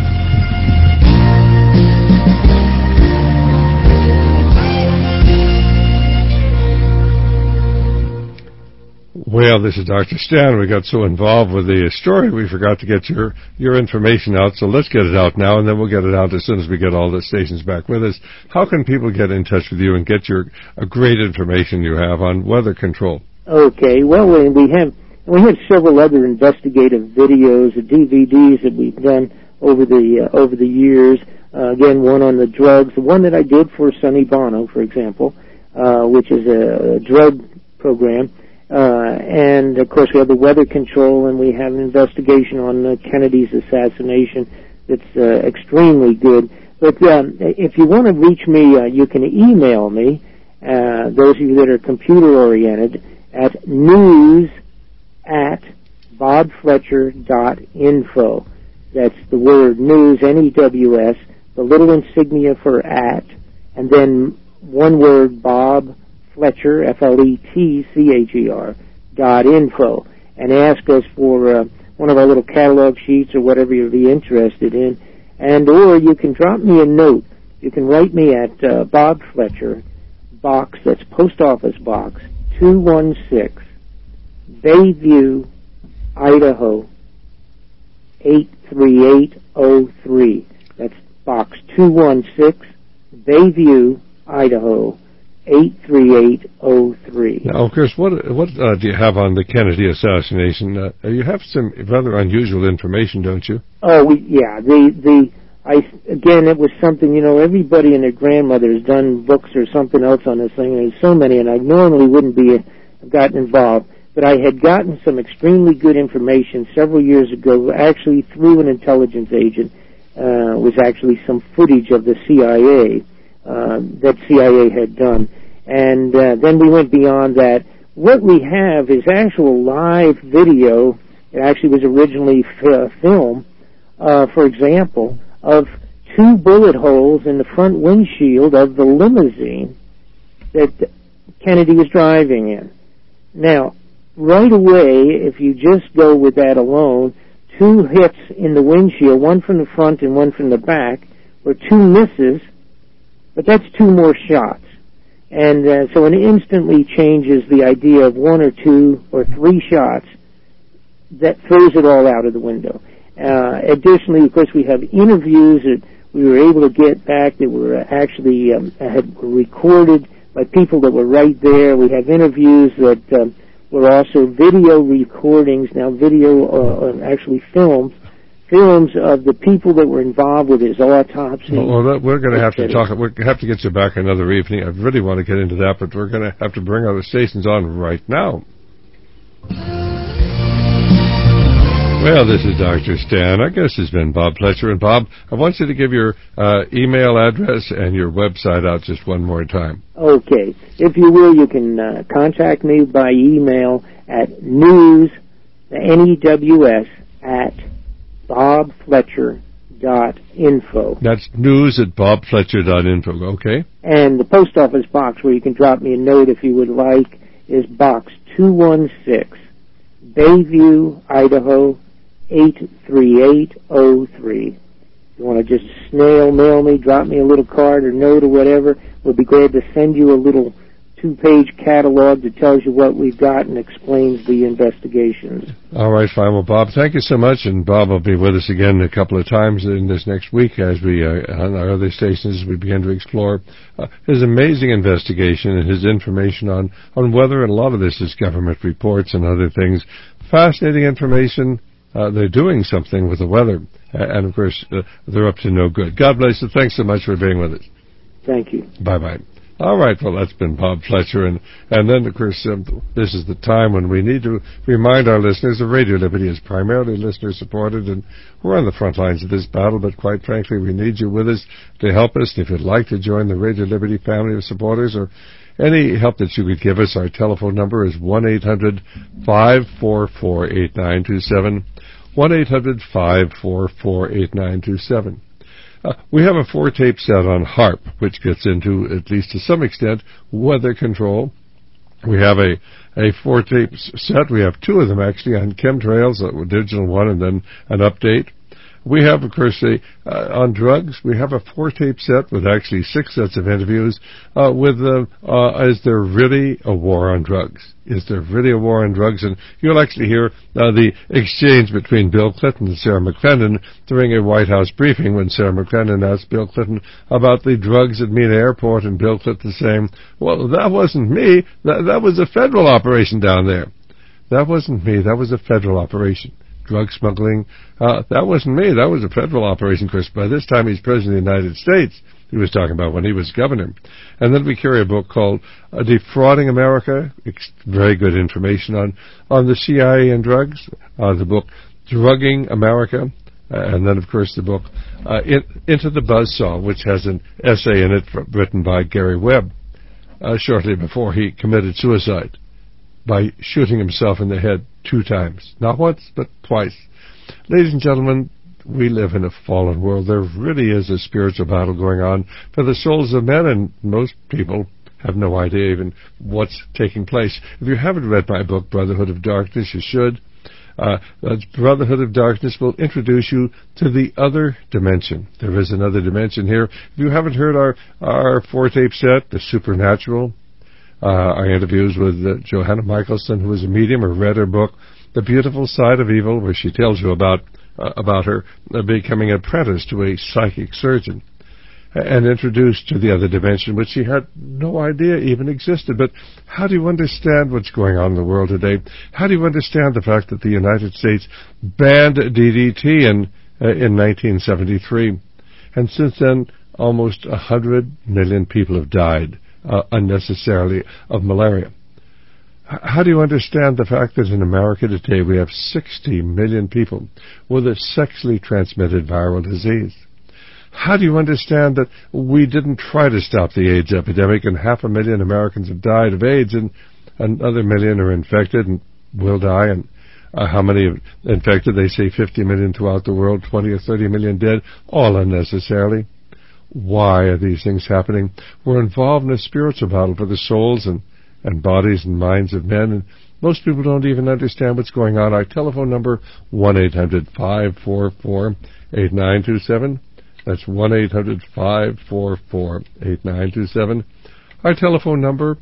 Well, this is Dr. Stan. We got so involved with the story, we forgot to get your information out. So let's get it out now, and then we'll get it out as soon as we get all the stations back with us. How can people get in touch with you and get your great information you have on weather control? Okay.
Well, we have several other investigative videos, DVDs that we've done over the years. Again, one on the drugs. The one that I did for Sonny Bono, for example, which is a drug program. And, of course, we have the weather control, and we have an investigation on Kennedy's assassination that's extremely good. But if you want to reach me, you can email me, those of you that are computer-oriented, at news@bobfletcher.info. That's the word news, N-E-W-S, the little insignia for at, and then one word, Bob Fletcher, F-L-E-T-C-H-E-R, .info, and ask us for one of our little catalog sheets or whatever you'd be interested in. And or you can drop me a note. You can write me at Bob Fletcher, box, that's Post Office Box 216, Bayview, Idaho 83803. That's Box 216, Bayview, Idaho 83803.
Now, of course, what do you have on the Kennedy assassination? You have some rather unusual information, don't you?
Oh, yeah. Again, it was something, everybody and their grandmother has done books or something else on this thing. There's so many, and I normally wouldn't have gotten involved. But I had gotten some extremely good information several years ago, actually through an intelligence agent. Was actually some footage of the CIA. That CIA had done. And then we went beyond that. What we have is actual live video. It actually was originally film, for example, of 2 bullet holes in the front windshield of the limousine that Kennedy was driving in. Now, right away, if you just go with that alone, 2 hits in the windshield, one from the front and one from the back, or 2 misses, but that's 2 more shots. And so it instantly changes the idea of 1 or 2 or 3 shots that throws it all out of the window. Additionally, of course, we have interviews that we were able to get back that were actually were recorded by people that were right there. We have interviews that were also video recordings, now video actually films of the people that were involved with his autopsy.
Well, we're going to have to talk. We have to get you back another evening. I really want to get into that, but we're going to have to bring our stations on right now. Well, this is Dr. Stan. Our guest has been Bob Fletcher. And Bob, I want you to give your email address and your website out just one more time.
Okay. If you will, you can contact me by email at news, N-E-W-S, at bobfletcher.info.
That's news@bobfletcher.info, okay?
And the post office box where you can drop me a note if you would like is Box 216, Bayview, Idaho 83803. If you want to just snail mail me, drop me a little card or note or whatever, we'll be glad to send you a little 2-page catalog that tells you what we've got and explains the investigations.
All right, fine. Well, Bob, thank you so much, and Bob will be with us again a couple of times in this next week as we, on our other stations, we begin to explore his amazing investigation and his information on weather, and a lot of this is government reports and other things. Fascinating information. They're doing something with the weather, and of course, they're up to no good. God bless you. Thanks so much for being with us.
Thank you.
Bye-bye. All right, well, that's been Bob Fletcher, and then, of course, this is the time when we need to remind our listeners that Radio Liberty is primarily listener-supported, and we're on the front lines of this battle, but quite frankly, we need you with us to help us. If you'd like to join the Radio Liberty family of supporters, or any help that you could give us, our telephone number is 1-800-544-8927, 1-800-544-8927. We have a 4-tape set on HAARP, which gets into, at least to some extent, weather control. We have a 4-tape set. We have 2 of them, actually, on chemtrails, a digital one, and then an update. We have, of course, on drugs, we have a 4-tape set with actually 6 sets of interviews with is there really a war on drugs? Is there really a war on drugs? And you'll actually hear the exchange between Bill Clinton and Sarah McClendon during a White House briefing when Sarah McClendon asked Bill Clinton about the drugs at Mena Airport, and Bill Clinton saying, well, that wasn't me. That was a federal operation down there. That wasn't me. That was a federal operation. Drug smuggling, that wasn't me. That was a federal operation, Chris. By this time, he's President of the United States. He was talking about when he was governor. And then we carry a book called Defrauding America. Very good information on the CIA and drugs. The book Drugging America. And then, of course, the book Into the Buzzsaw, which has an essay in it written by Gary Webb shortly before he committed suicide by shooting himself in the head 2 times. Not once, but twice. Ladies and gentlemen, we live in a fallen world. There really is a spiritual battle going on for the souls of men, and most people have no idea even what's taking place. If you haven't read my book, Brotherhood of Darkness, you should. Brotherhood of Darkness will introduce you to the other dimension. There is another dimension here. If you haven't heard our 4-tape set, The Supernatural, our interviews with Johanna Michelson, who is a medium, or read her book, The Beautiful Side of Evil, where she tells you about her becoming an apprentice to a psychic surgeon and introduced to the other dimension, which she had no idea even existed. But how do you understand what's going on in the world today? How do you understand the fact that the United States banned DDT in 1973? And since then, almost 100 million people have died unnecessarily of malaria. How do you understand the fact that in America today we have 60 million people with a sexually transmitted viral disease? How do you understand that we didn't try to stop the AIDS epidemic, and 500,000 Americans have died of AIDS, and another million are infected and will die, and how many have infected? They say 50 million throughout the world, 20 or 30 million dead, all unnecessarily. Why are these things happening? We're involved in a spiritual battle for the souls and bodies and minds of men, and most people don't even understand what's going on. Our telephone number, 1-800-544-8927. That's 1-800-544-8927. Our telephone number,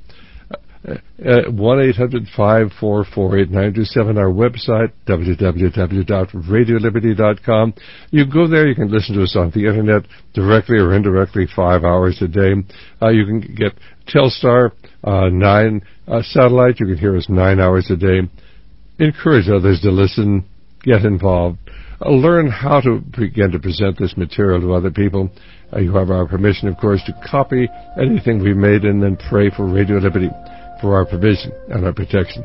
1-800-544-8927. Our website, www.radioliberty.com. You go there, you can listen to us on the internet directly or indirectly 5 hours a day. You can get Telstar 9 satellite. You can hear us 9 hours a day. Encourage others to listen, get involved. Learn how to begin to present this material to other people. You have our permission, of course, to copy anything we made, and then pray for Radio Liberty for our provision and our protection.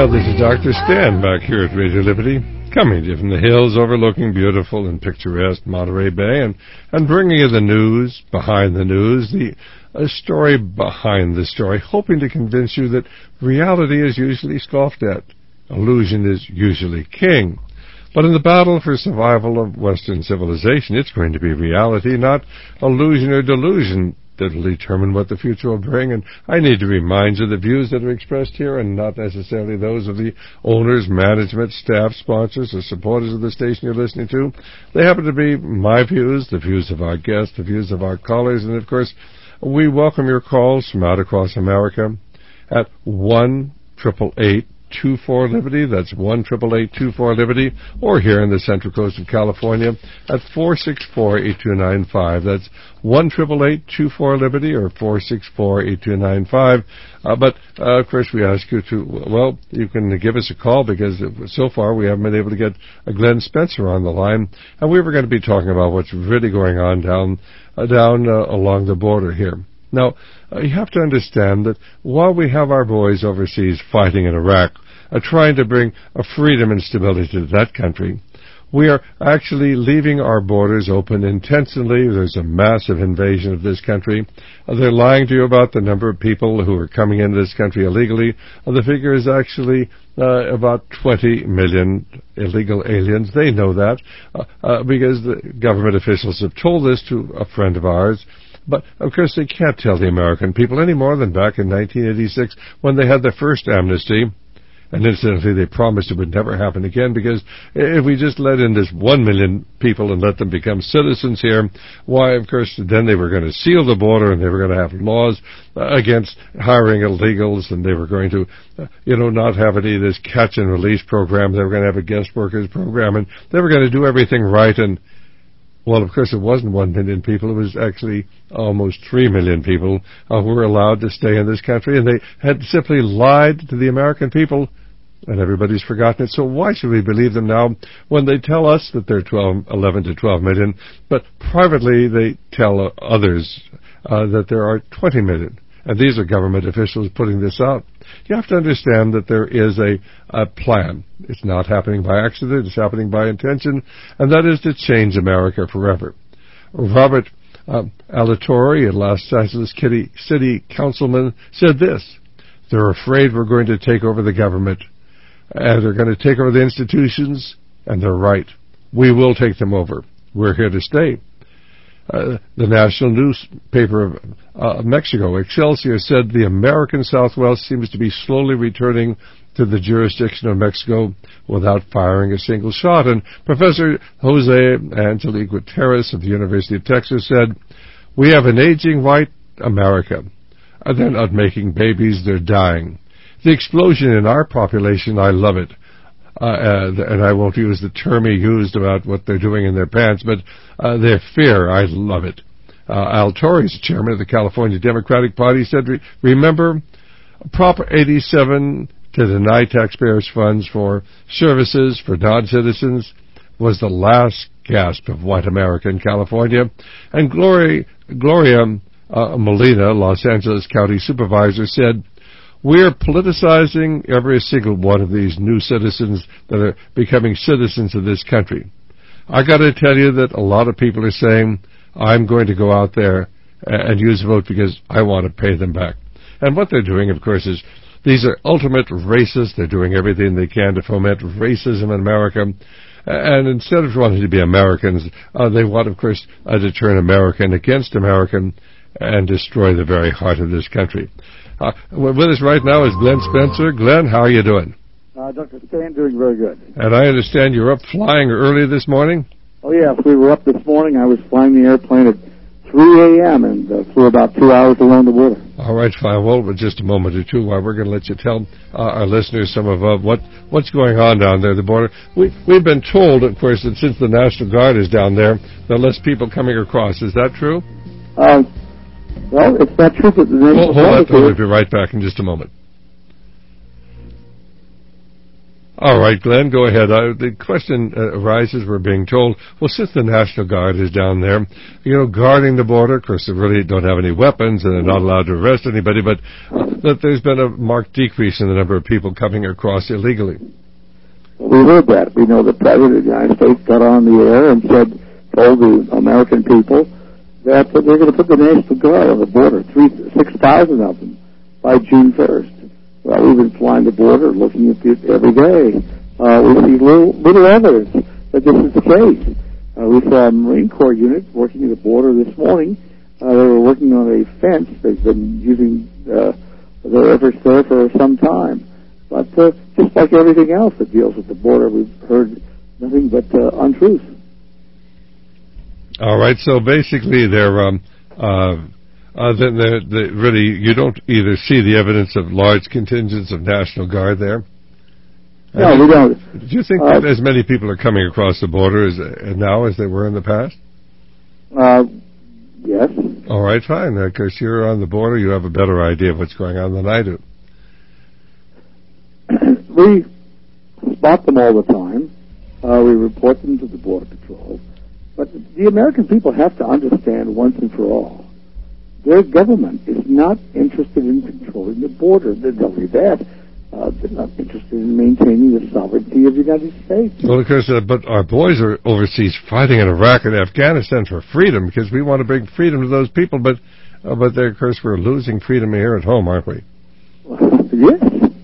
Well, this is Dr. Stan back here at Radio Liberty, coming to you from the hills overlooking beautiful and picturesque Monterey Bay and bringing you the news behind the news, a story behind the story, hoping to convince you that reality is usually scoffed at. Illusion is usually king. But in the battle for survival of Western civilization, it's going to be reality, not illusion or delusion, that will determine what the future will bring. And I need to remind you the views that are expressed here are not necessarily those of the owners, management, staff, sponsors, or supporters of the station you're listening to. They happen to be my views, the views of our guests, the views of our callers, and of course, we welcome your calls from out across America at 1-888-24-LIBERTY. That's 1-888-24-LIBERTY, or here in the Central Coast of California at 464-8295. That's 1-888-24-LIBERTY or 464-8295. But of course, we ask you to, you can give us a call because so far we haven't been able to get Glenn Spencer on the line, and we were going to be talking about what's really going on down along the border here. Now, you have to understand that while we have our boys overseas fighting in Iraq, trying to bring a freedom and stability to that country, we are actually leaving our borders open intentionally. There's a massive invasion of this country. They're lying to you about the number of people who are coming into this country illegally. The figure is actually about 20 million illegal aliens. They know that because the government officials have told this to a friend of ours. But, of course, they can't tell the American people any more than back in 1986 when they had their first amnesty. And incidentally, they promised it would never happen again, because if we just let in this 1 million people and let them become citizens here, why, of course, then they were going to seal the border and they were going to have laws against hiring illegals, and they were going to, not have any of this catch and release program. They were going to have a guest workers program, and they were going to do everything right. And well, of course, it wasn't 1 million people. It was actually almost 3 million people who were allowed to stay in this country, and they had simply lied to the American people, and everybody's forgotten it. So why should we believe them now when they tell us that they're 11 to 12 million, but privately they tell others that there are 20 million? And these are government officials putting this out. You have to understand that there is a plan. It's not happening by accident. It's happening by intention, and that is to change America forever. Robert Alatorre, a Los Angeles City councilman, said this: they're afraid we're going to take over the government, and they're going to take over the institutions, and they're right. We will take them over. We're here to stay. The national newspaper of Mexico, Excelsior, said the American Southwest seems to be slowly returning to the jurisdiction of Mexico without firing a single shot. And Professor Jose Angelique Gutierrez of the University of Texas said, we have an aging white America. They're not making babies, they're dying. The explosion in our population, I love it. And I won't use the term he used about what they're doing in their pants, but their fear, I love it. Al Torres, chairman of the California Democratic Party, said, remember, Prop 87 to deny taxpayers funds for services for non-citizens was the last gasp of white America in California. And Gloria Molina, Los Angeles County Supervisor, said, we're politicizing every single one of these new citizens that are becoming citizens of this country. I got to tell you that a lot of people are saying, I'm going to go out there and use a vote because I want to pay them back. And what they're doing, of course, is these are ultimate racists. They're doing everything they can to foment racism in America. And instead of wanting to be Americans, they want, of course, to turn American against American and destroy the very heart of this country. With us right now is Glenn Spencer. Glenn, how are you doing?
Dr. Stan, doing very good.
And I understand you're up flying early this morning?
Oh, yes. We were up this morning. I was flying the airplane at 3 a.m. and flew about 2 hours along the border.
All right, fine. Well, in just a moment or two, while we're going to let you tell our listeners some of what's going on down there at the border. We've been told, of course, that since the National Guard is down there, there are less people coming across. Is that true?
Well, it's not true that the National Guard...
Hold on. We'll be right back in just a moment. All right, Glenn, go ahead. The question arises, we're being told, well, since the National Guard is down there, guarding the border, of course, they really don't have any weapons and they're not allowed to arrest anybody, but that there's been a marked decrease in the number of people coming across illegally.
We heard that. We know the President of the United States got on the air and told the American people that they're going to put the National Guard on the border, 6,000 of them, by June 1st. Well, we've been flying the border, looking at it every day. We see little evidence that this is the case. We saw a Marine Corps unit working at the border this morning. They were working on a fence. They've been using their efforts there for some time. But just like everything else that deals with the border, we've heard nothing but untruth.
All right, so basically they're really, you don't either see the evidence of large contingents of National Guard there?
No, we don't.
Do you think that as many people are coming across the border now as they were in the past?
Yes.
All right, fine. Because you're on the border, you have a better idea of what's going on than I do.
We spot them all the time. We report them to the Border Patrol. But the American people have to understand once and for all, their government is not interested in controlling the border. Not only that, they're not interested in maintaining the sovereignty of the United States.
Well, of course, but our boys are overseas fighting in Iraq and Afghanistan for freedom because we want to bring freedom to those people. But of course, we're losing freedom here at home, aren't we?
Yes.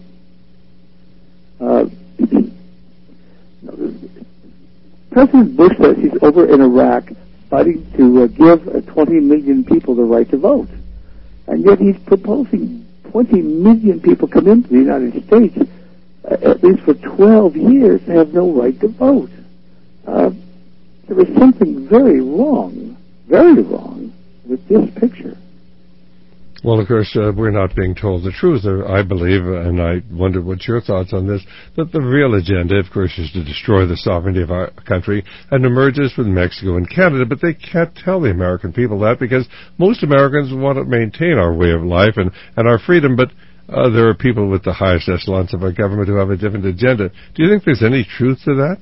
President Bush says he's over in Iraq fighting to give 20 million people the right to vote. And yet he's proposing 20 million people come into the United States, at least for 12 years, to have no right to vote. There is something very wrong with this picture.
Well, of course, we're not being told the truth, I believe, and I wonder what's your thoughts on this, that the real agenda, of course, is to destroy the sovereignty of our country and to merge us with Mexico and Canada, but they can't tell the American people that because most Americans want to maintain our way of life and our freedom, but there are people with the highest echelons of our government who have a different agenda. Do you think there's any truth to that?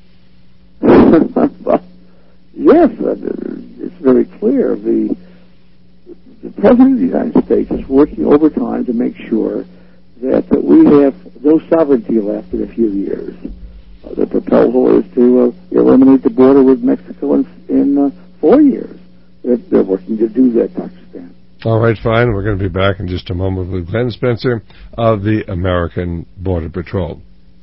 Yes, it's very clear. The President of the United States is working overtime to make sure that we have no sovereignty left in a few years. The proposal is to eliminate the border with Mexico in 4 years. They're working to do that, Dr. Stan.
All right, fine. We're going to be back in just a moment with Glenn Spencer of the American Border Patrol.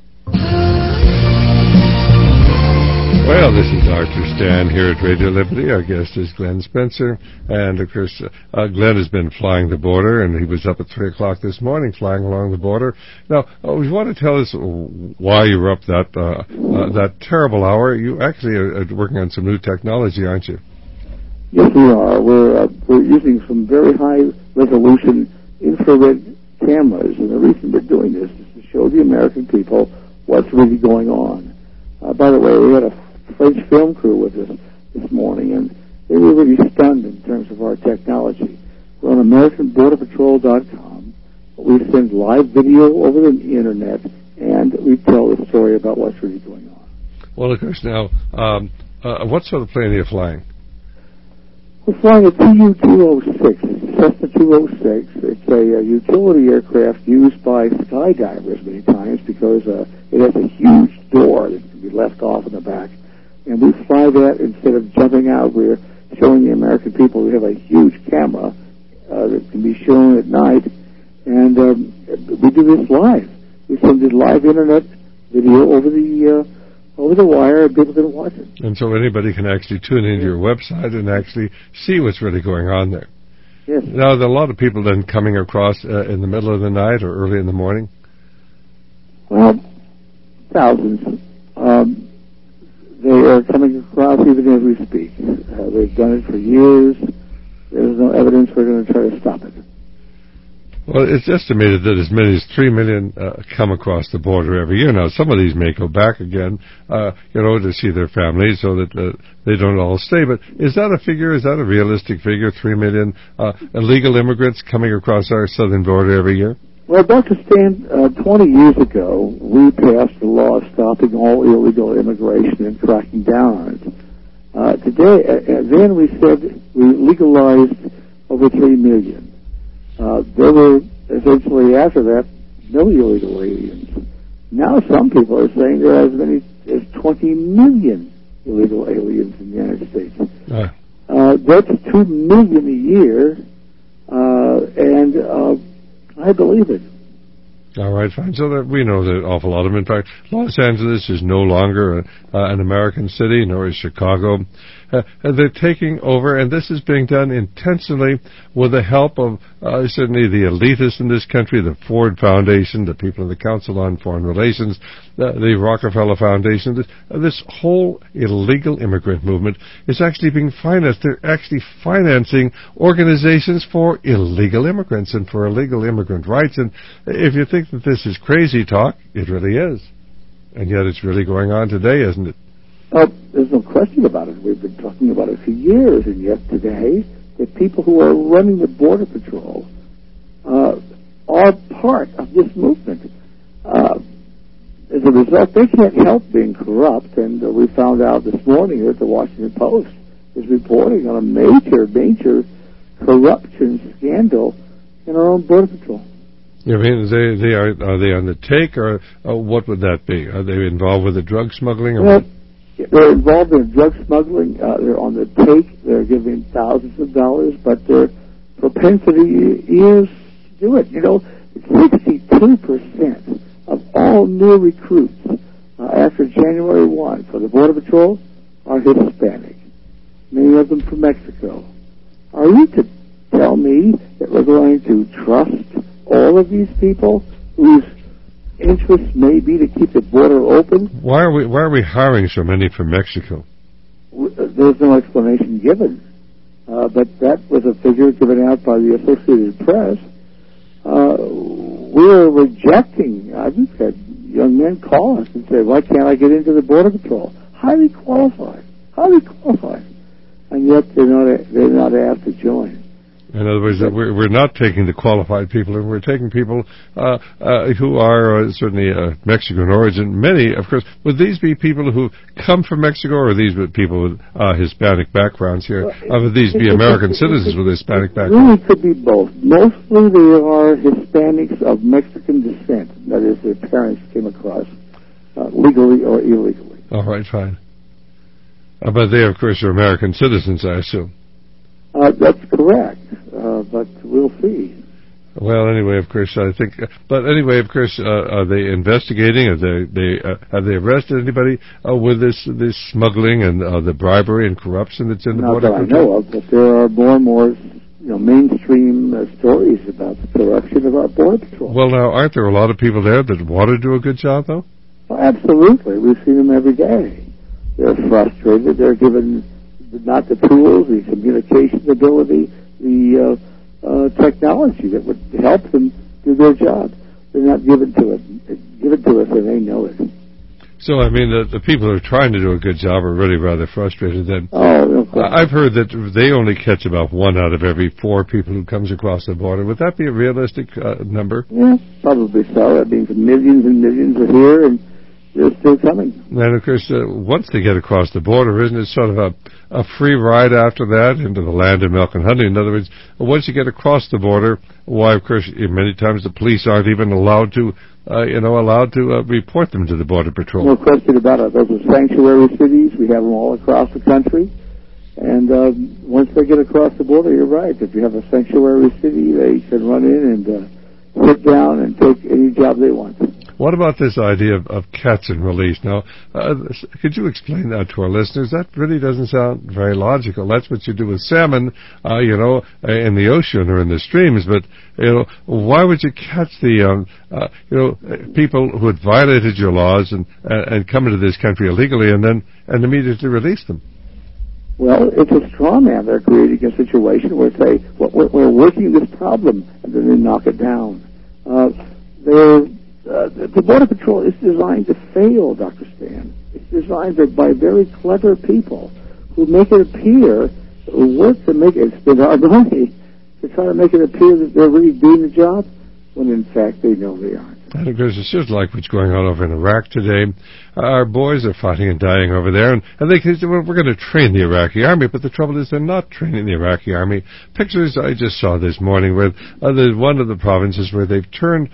Well, this is Arthur Stan here at Radio Liberty. Our guest is Glenn Spencer. And, of course, Glenn has been flying the border, and he was up at 3 o'clock this morning flying along the border. Now, you want to tell us why you were up that terrible hour? You actually are working on some new technology, aren't you?
Yes, we are. We're using some very high-resolution infrared cameras, and the reason we're doing this is to show the American people what's really going on. By the way, we had a French film crew with us this morning, and they were really stunned in terms of our technology. We're on AmericanBorderPatrol.com. We send live video over the Internet, and we tell the story about what's really going on.
Well, of course, now, what sort of plane are you flying?
We're flying a Tu-206. It's Cessna 206. It's a utility aircraft used by skydivers many times because it has a huge door that can be left off in the back. And we fly that instead of jumping out. We're showing the American people we have a huge camera that can be shown at night. And we do this live. We send it live Internet video over the wire, and people can watch it.
And so anybody can actually tune into your website and actually see what's really going on there.
Yes.
Now, there are a lot of people then coming across in the middle of the night or early in the morning?
Well, thousands. They are coming across even as we speak. They've done it for years. There's no evidence we're going to try to stop it.
Well, it's estimated that as many as 3 million come across the border every year. Now, some of these may go back again, to see their families so that they don't all stay. But is that a figure? Is that a realistic figure, 3 million illegal immigrants coming across our southern border every year?
Well, Dr. Stan, 20 years ago, we passed a law stopping all illegal immigration and cracking down on it. Then we said we legalized over 3 million. There were essentially after that no illegal aliens. Now some people are saying there are as many as 20 million illegal aliens in the United States. That's 2 million a year, and I believe it.
All right, fine. So that we know that an awful lot of them. In fact, Los Angeles is no longer an American city, nor is Chicago. They're taking over, and this is being done intentionally with the help of certainly the elitists in this country, the Ford Foundation, the people in the Council on Foreign Relations, the Rockefeller Foundation. This whole illegal immigrant movement is actually being financed. They're actually financing organizations for illegal immigrants and for illegal immigrant rights. And if you think that this is crazy talk, it really is. And yet it's really going on today, isn't it?
There's no question about it. We've been talking about it for years, and yet today, the people who are running the Border Patrol are part of this movement. As a result, they can't help being corrupt, and we found out this morning that the Washington Post is reporting on a major corruption scandal in our own Border Patrol.
You mean are they on the take, or what would that be? Are they involved with the drug smuggling? Or
what? They're involved in drug smuggling. They're on the take. They're giving thousands of dollars, but their propensity is to do it. 62% of all new recruits after January 1 for the Border Patrol are Hispanic, many of them from Mexico. Are you to tell me that we're going to trust all of these people whose interest may be to keep the border open?
Why are we hiring so many from Mexico?
There's no explanation given, but that was a figure given out by the Associated Press. We're rejecting. I've had young men call us and say, "Why can't I get into the Border Patrol?" Highly qualified, and yet they're not asked to join.
In other words, we're not taking the qualified people, and we're taking people who are certainly Mexican origin. Many, of course, would these be people who come from Mexico, or are these people with Hispanic backgrounds here? Would these be American citizens with Hispanic backgrounds?
Really could be both. Mostly they are Hispanics of Mexican descent. That is, their parents came across legally or illegally.
All right, fine. But they, of course, are American citizens, I assume.
That's correct, but we'll see.
Well, anyway, of course, I think. But anyway, of course, are they investigating? Have they arrested anybody with this smuggling and the bribery and corruption that's in the Border Patrol?
Not that I know of, but there are more and more, mainstream stories about the corruption of our Border Patrol.
Well, now, aren't there a lot of people there that want to do a good job, though?
Well, absolutely. We see them every day. They're frustrated. They're given not the tools, the communication ability, the technology that would help them do their job. They're not given to us, and they know it.
So, I mean, the people who are trying to do a good job are really rather frustrated then.
Oh, no.
I've heard that they only catch about 1 out of every 4 people who comes across the border. Would that be a realistic number?
Yeah, probably so. That means millions and millions are here, and they're still coming.
And, of course, once they get across the border, isn't it sort of a free ride after that into the land of milk and honey? In other words, once you get across the border, why, of course, many times the police aren't even allowed to report them to the Border Patrol.
No question about it. Those are sanctuary cities. We have them all across the country. And once they get across the border, you're right. If you have a sanctuary city, they can run in and sit down and take any job they want.
What about this idea of catch and release? Now, could you explain that to our listeners? That really doesn't sound very logical. That's what you do with salmon, in the ocean or in the streams. But, why would you catch the, people who had violated your laws and come into this country illegally and immediately release them?
Well, it's a straw man. They're creating a situation where they say, we're working this problem, and then they knock it down. The Border Patrol is designed to fail, Dr. Stan. It's designed by very clever people who make it appear, who work to make it spend our money to try to make it appear that they're really doing the job. when in fact they know they aren't.
And of course, it's just like what's going on over in Iraq today. Our boys are fighting and dying over there, and they say, well, we're going to train the Iraqi army, but the trouble is they're not training the Iraqi army. Pictures I just saw this morning where there's one of the provinces where they've turned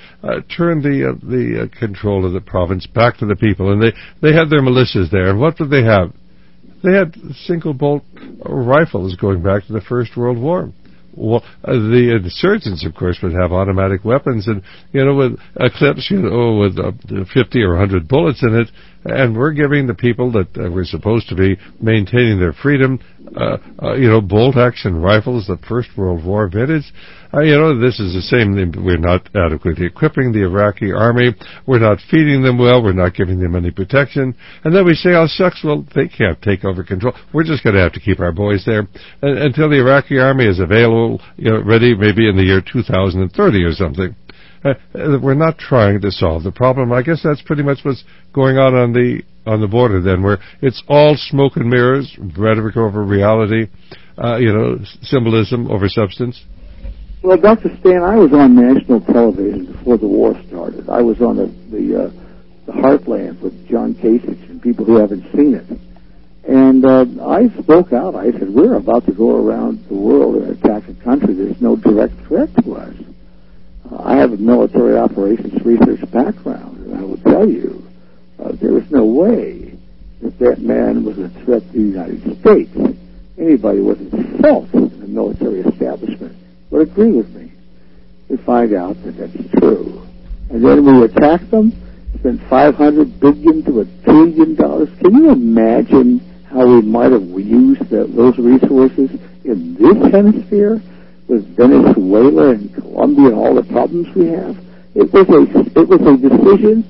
the control of the province back to the people, and they had their militias there, and what did they have? They had single-bolt rifles going back to the First World War. Well, the insurgents, of course, would have automatic weapons, and with clips, with 50 or 100 bullets in it. And we're giving the people that were supposed to be maintaining their freedom, bolt-action rifles, the First World War vintage. This is the same thing. We're not adequately equipping the Iraqi army. We're not feeding them well. We're not giving them any protection. And then we say, oh, shucks, well, they can't take over control. We're just going to have to keep our boys there until the Iraqi army is available, ready maybe in the year 2030 or something. We're not trying to solve the problem. I guess that's pretty much what's going on the border then, where it's all smoke and mirrors, rhetoric over reality, symbolism over substance.
Well, Dr. Stan, I was on national television before the war started. I was on the Heartland with John Kasich and people who haven't seen it. And I spoke out. I said, we're about to go around the world and attack a country. There's no direct threat to us. I have a military operations research background, and I will tell you, there was no way that man was a threat to the United States. Anybody with a fault in the military establishment would agree with me. We find out that that's true. And then we attack them, spend $500 billion to $1 trillion. Can you imagine how we might have used those resources in this hemisphere? With Venezuela and Colombia and all the problems we have, it was a decision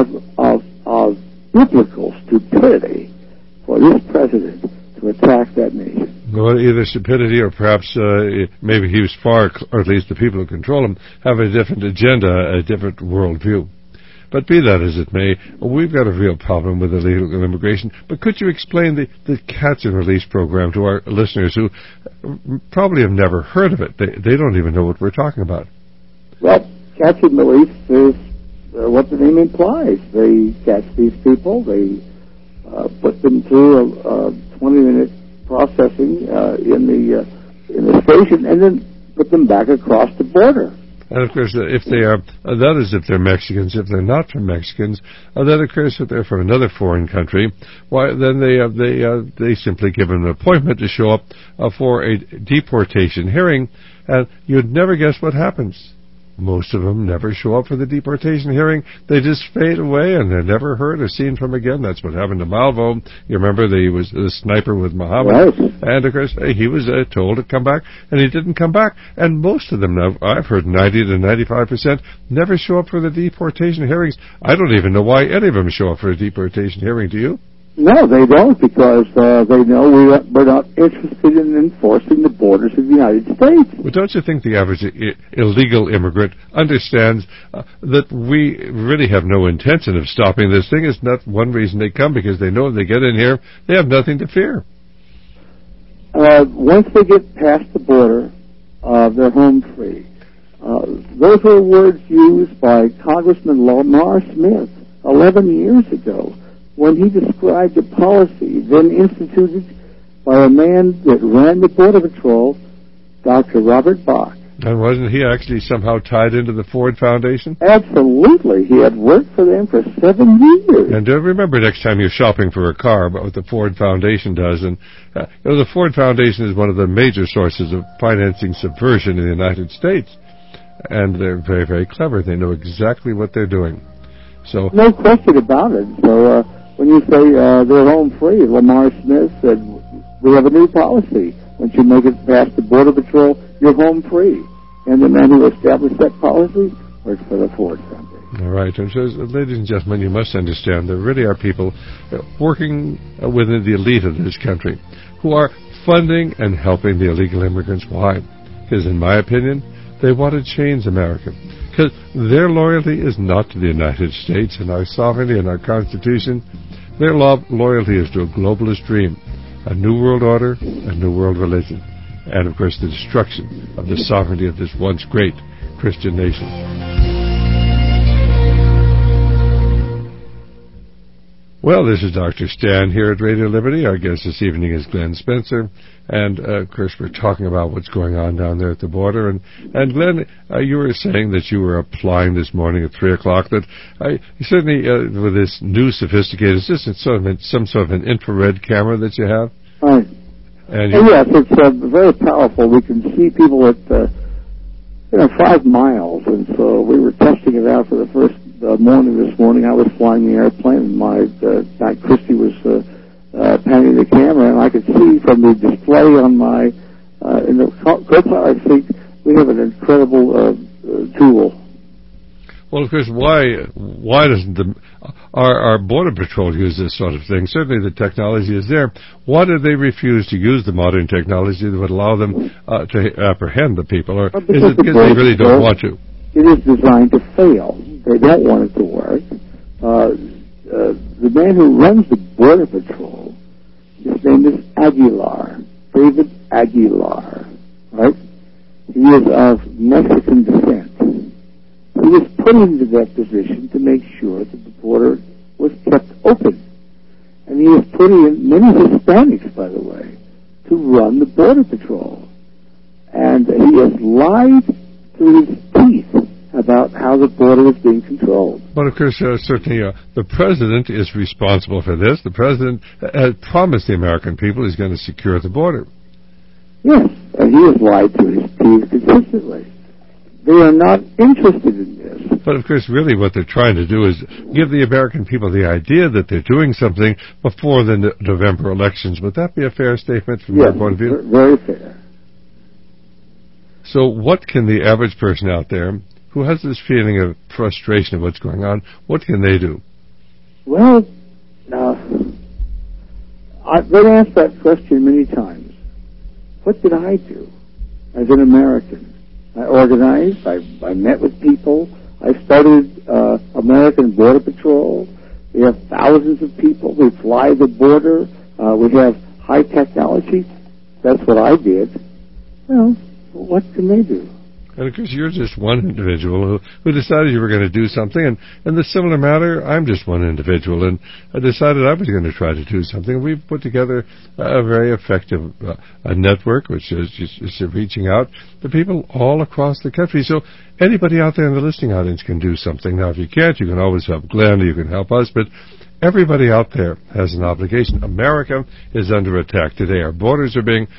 of biblical stupidity for this president to attack that nation.
Well, either stupidity or perhaps maybe he was far, or at least the people who control him have a different agenda, a different worldview. But be that as it may, we've got a real problem with illegal immigration. But could you explain the catch and release program to our listeners who probably have never heard of it? They don't even know what we're talking about.
Well, catch and release is what the name implies. They catch these people, they put them through a 20-minute processing in the station, and then put them back across the border.
And of course, if they are, that is if they're Mexicans. If they're not from Mexicans, that occurs if they're from another foreign country. Why then they simply give an appointment to show up for a deportation hearing, and you'd never guess what happens. Most of them never show up for the deportation hearing. They just fade away, and they're never heard or seen from again. That's what happened to Malvo. You remember he was the sniper with Muhammad, right. And of course he was told to come back, and he didn't come back. And most of them, now I've heard 90 to 95%, never show up for the deportation hearings. I don't even know why any of them show up for a deportation hearing. Do you?
No, they don't, because they know we're not interested in enforcing the borders of the United States.
But don't you think the average illegal immigrant understands that we really have no intention of stopping this thing? It's not one reason they come, because they know if they get in here, they have nothing to fear.
Once they get past the border, they're home free. Those were words used by Congressman Lamar Smith 11 years ago, when he described a policy then instituted by a man that ran the Border Patrol, Dr. Robert Bach.
And wasn't he actually somehow tied into the Ford Foundation?
Absolutely. He had worked for them for 7 years.
And remember next time you're shopping for a car about what the Ford Foundation does. And the Ford Foundation is one of the major sources of financing subversion in the United States. And they're very, very clever. They know exactly what they're doing. So
no question about it. So when you say they're home free, Lamar Smith said, we have a new policy. Once you make it past the Border Patrol, you're home free. And the man who established that policy worked for the Ford Foundation.
All right. And so, ladies and gentlemen, you must understand there really are people working within the elite of this country who are funding and helping the illegal immigrants. Why? Because in my opinion, they want to change America. Because their loyalty is not to the United States and our sovereignty and our Constitution. Their loyalty is to a globalist dream, a new world order, a new world religion, and, of course, the destruction of the sovereignty of this once great Christian nation. Well, this is Dr. Stan here at Radio Liberty. Our guest this evening is Glenn Spencer. And, of course, we're talking about what's going on down there at the border. And Glenn, you were saying that you were applying this morning at 3 o'clock, that certainly with this new sophisticated, is this some sort of an infrared camera that you have?
Right.
And
yes, it's very powerful. We can see people at 5 miles. And so we were testing it out for the first morning this morning. I was flying the airplane, and my Christy was panning the camera, and I could see from the display on my in the co-pilot seat, we have an incredible tool.
Well, of course, why doesn't our Border Patrol use this sort of thing? Certainly the technology is there. Why do they refuse to use the modern technology that would allow them to apprehend the people? Or is it because they really don't want to?
It is designed to fail. They don't want it to work. The man who runs the Border Patrol, his name is Aguilar, David Aguilar, right? He is of Mexican descent. He was put into that position to make sure that the border was kept open. And he has put in many Hispanics, by the way, to run the Border Patrol. And he has lied through his teeth about how the border is being controlled.
But, of course, certainly the President is responsible for this. The President has promised the American people he's going to secure the border.
Yes, and he has lied through his teeth consistently. They are not interested in this.
But, of course, really what they're trying to do is give the American people the idea that they're doing something before the November elections. Would that be a fair statement from your point of view?
Very fair.
So what can the average person out there who has this feeling of frustration of what's going on, what can they do?
Well, now, I've been asked that question many times. What did I do as an American? I organized, I met with people, I started American Border Patrol. We have thousands of people. We fly the border. We have high technology. That's what I did. Well, what can they do?
And, of course, you're just one individual who decided you were going to do something. And in the similar matter, I'm just one individual. And I decided I was going to try to do something. We've put together a very effective network, which is just reaching out to people all across the country. So anybody out there in the listening audience can do something. Now, if you can't, you can always help Glenn, or you can help us. But everybody out there has an obligation. America is under attack today. Our borders are being,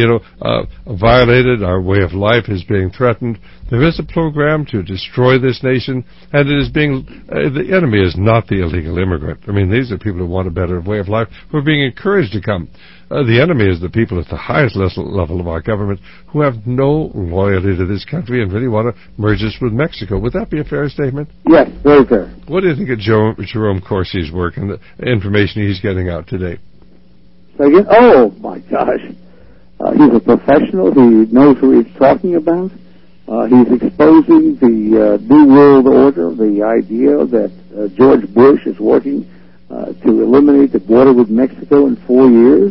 violated. Our way of life is being threatened. There is a program to destroy this nation, and it is being, the enemy is not the illegal immigrant. I mean, these are people who want a better way of life, who are being encouraged to come. The enemy is the people at the highest level of our government who have no loyalty to this country and really want to merge us with Mexico. Would that be a fair statement?
Yes, very fair.
What do you think of Jerome Corsi's work and the information he's getting out today?
Again? Oh, my gosh. He's a professional. He knows who he's talking about. He's exposing the New World Order, the idea that George Bush is working to eliminate the border with Mexico in 4 years.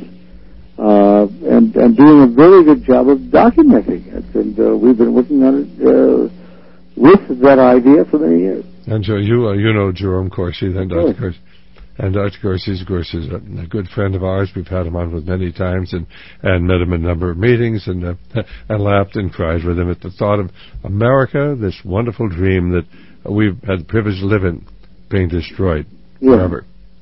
And doing a very good job of documenting it. And we've been working on it with that idea for many years.
And so you know Jerome Corsi, then, Dr. Corsi. And Dr. Corsi, of course, is a good friend of ours. We've had him on with many times and met him in a number of meetings and laughed and cried with him at the thought of America, this wonderful dream that we've had the privilege to live in, being destroyed forever.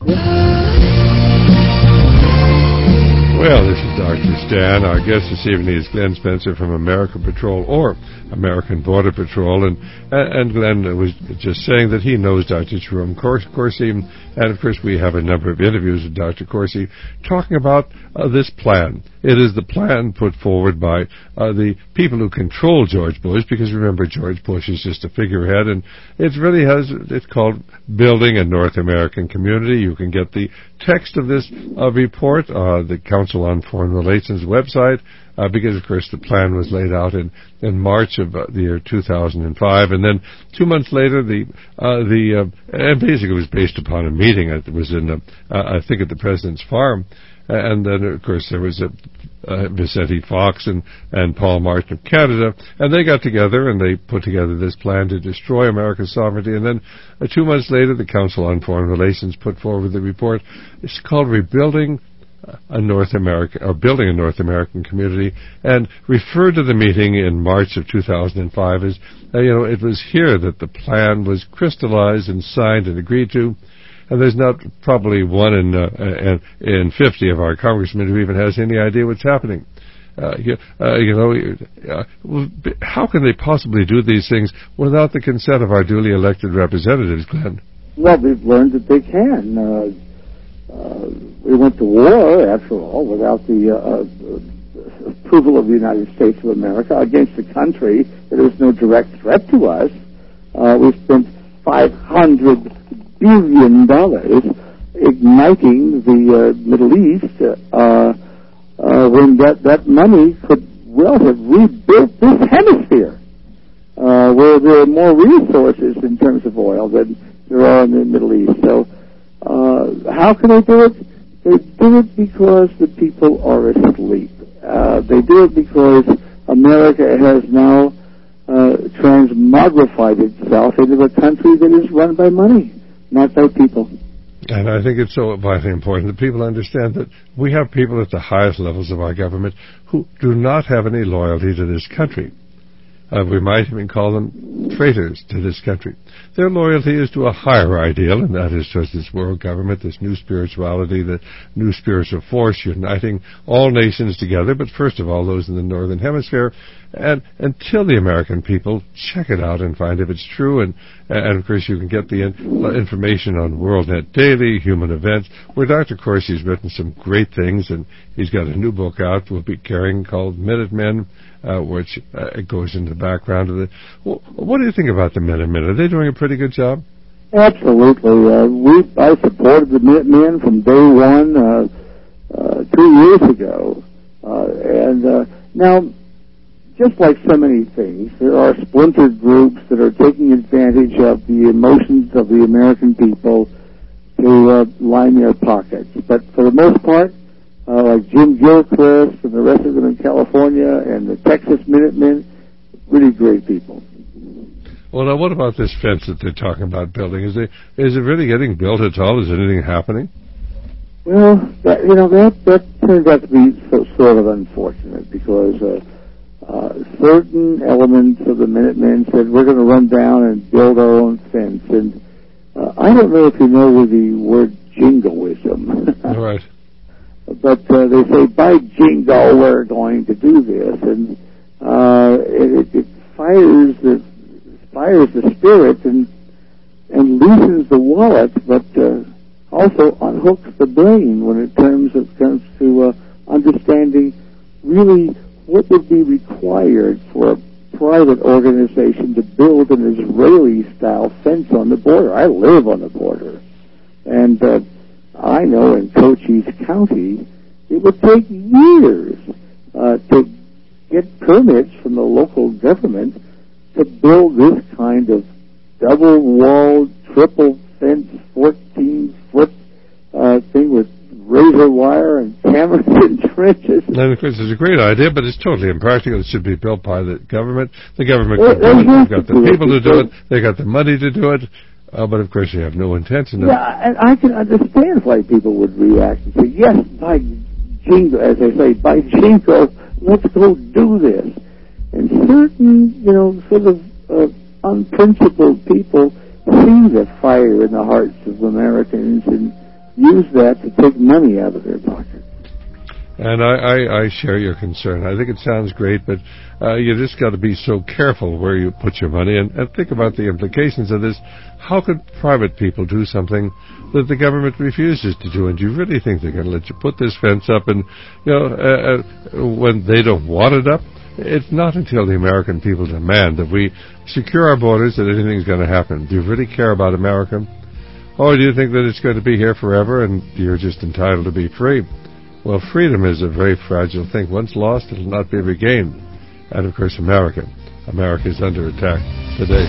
Well, this is Dr. Stan. Our guest this evening is Glenn Spencer from American Patrol, or American Border Patrol. And Glenn was just saying that he knows Dr. Jerome Corsi. And, of course, we have a number of interviews with Dr. Corsi talking about this plan. It is the plan put forward by the people who control George Bush, because, remember, George Bush is just a figurehead. And it really it's called Building a North American Community. You can get the text of this report, the Council on Foreign Relations website, because, of course, the plan was laid out in March of the year 2005, and then 2 months later, and basically it was based upon a meeting that was in, I think, at the President's farm, and then, of course, there was Vicente Fox and Paul Martin of Canada, and they got together and they put together this plan to destroy America's sovereignty. And then 2 months later, the Council on Foreign Relations put forward the report. It's called Building a North American Community, and referred to the meeting in March of 2005 as, it was here that the plan was crystallized and signed and agreed to. And there's not probably one in 50 of our congressmen who even has any idea what's happening. How can they possibly do these things without the consent of our duly elected representatives, Glenn?
Well, we've learned that they can. We went to war, after all, without the approval of the United States of America against a country that is no direct threat to us. We spent $500 billion igniting the Middle East when that money could well have rebuilt this hemisphere, where there are more resources in terms of oil than there are in the Middle East. So how can they do it? They do it because the people are asleep. They do it because America has now transmogrified itself into a country that is run by money, not by people.
And I think it's so vitally important that people understand that we have people at the highest levels of our government who do not have any loyalty to this country. We might even call them traitors to this country. Their loyalty is to a higher ideal, and that is just this world government, this new spirituality, the new spiritual force uniting all nations together, but first of all those in the Northern Hemisphere. And until the American people check it out and find if it's true, and of course you can get the information on WorldNet Daily, Human Events, where Dr. Corsi's written some great things, and he's got a new book out we'll be carrying called Minutemen, which goes into the background of the... What do you think about the Minutemen? Are they doing a pretty good job?
Absolutely. I supported the Minutemen from day one 2 years ago. Now, just like so many things, there are splintered groups that are taking advantage of the emotions of the American people to line their pockets. But for the most part, like Jim Gilchrist and the rest of them in California and the Texas Minutemen, really great people.
Well, now what about this fence that they're talking about building? Is it really getting built at all? Is anything happening?
Well, that turned out to be sort of unfortunate because certain elements of the Minutemen said we're going to run down and build our own fence. And I don't know if you know the word jingoism.
All right.
But they say, by jingo, we're going to do this. And it fires the spirit and loosens the wallet, but also unhooks the brain when it comes to understanding really what would be required for a private organization to build an Israeli-style fence on the border. I live on the border. And I know in Cochise County, it would take years to get permits from the local government to build this kind of double-walled, triple-fence, 14-foot thing with razor wire and cameras and trenches.
And of course, it's a great idea, but it's totally impractical. It should be built by the government. The government can do it. They've got the people to do it. They've got the money to do it. But of course, they have no intention of...
Yeah, and I can understand why people would react and say, yes, by jingo, as they say, by jingo, let's go do this. And certain, sort of unprincipled people see the fire in the hearts of Americans and use that to take money out of their pocket.
And I share your concern. I think it sounds great, but you just got to be so careful where you put your money and think about the implications of this. How could private people do something that the government refuses to do? And do you really think they're going to let you put this fence up and, when they don't want it up? It's not until the American people demand that we secure our borders that anything's going to happen. Do you really care about America? Or do you think that it's going to be here forever and you're just entitled to be free? Well, freedom is a very fragile thing. Once lost, it will not be regained. And, of course, America is under attack today.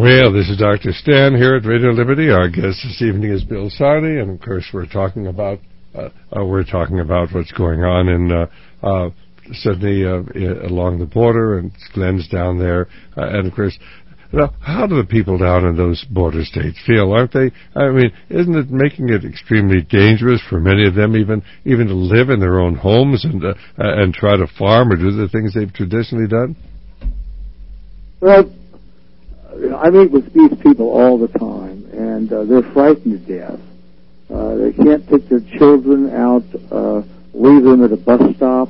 Well, this is Dr. Stan here at Radio Liberty. Our guest this evening is Bill Sardi, and of course we're talking about what's going on in Sydney along the border, and Glenn's down there, and of course. Now, how do the people down in those border states feel? Aren't they? I mean, isn't it making it extremely dangerous for many of them even to live in their own homes and try to farm or do the things they've traditionally done?
Well, I meet with these people all the time, and they're frightened to death. They can't take their children out, leave them at a bus stop.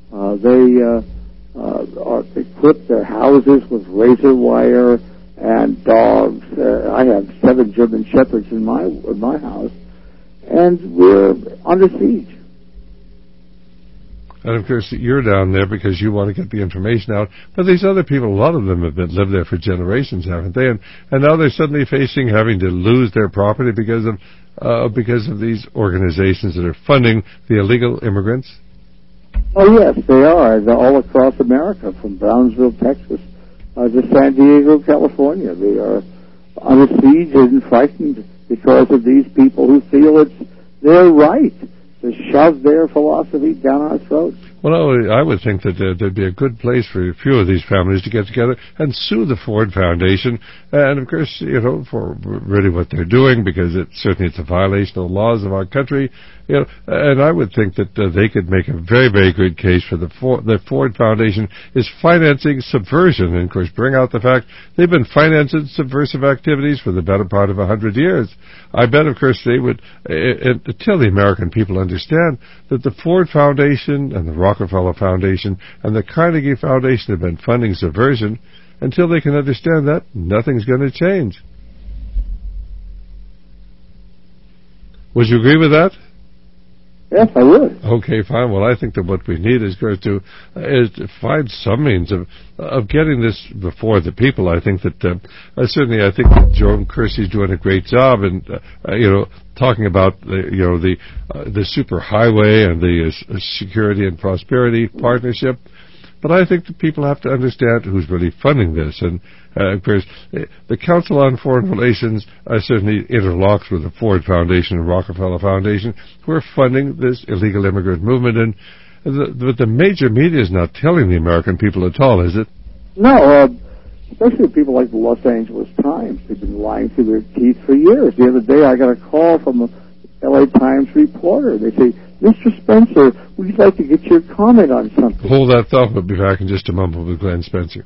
They equip their houses with razor wire and dogs. I have 7 German Shepherds in my house, and we're under siege.
And of course, you're down there because you want to get the information out. But these other people, a lot of them have lived there for generations, haven't they? And now they're suddenly facing having to lose their property because of these organizations that are funding the illegal immigrants.
Oh, yes, they are. They're all across America, from Brownsville, Texas, to San Diego, California. They are under siege and frightened because of these people who feel it's their right to shove their philosophy down our throats.
Well, I would think that there'd be a good place for a few of these families to get together and sue the Ford Foundation, and of course, for really what they're doing, because it's a violation of the laws of our country, and I would think that they could make a very, very good case for the Ford Foundation is financing subversion, and of course, bring out the fact they've been financing subversive activities for the better part of 100 years. I bet, of course, they would, until the American people understand that the Ford Foundation and the Rockefeller Foundation and the Carnegie Foundation have been funding subversion, until they can understand that, nothing's going to change. Would you agree with that?
Yes, I would.
Okay, fine. Well, I think that what we need is to find some means of getting this before the people. I think that I think that Joan Kersey's doing a great job in talking about the super highway and the security and prosperity partnership. But I think that people have to understand who's really funding this. And, of course, the Council on Foreign Relations certainly interlocks with the Ford Foundation and Rockefeller Foundation, who are funding this illegal immigrant movement. But the major media is not telling the American people at all, is it?
No, especially people like the Los Angeles Times. They've been lying through their teeth for years. The other day I got a call from a L.A. Times reporter. They say, Mr. Spencer, we'd like to get your comment on something.
Hold that thought. We'll be back in just a moment with Glenn Spencer.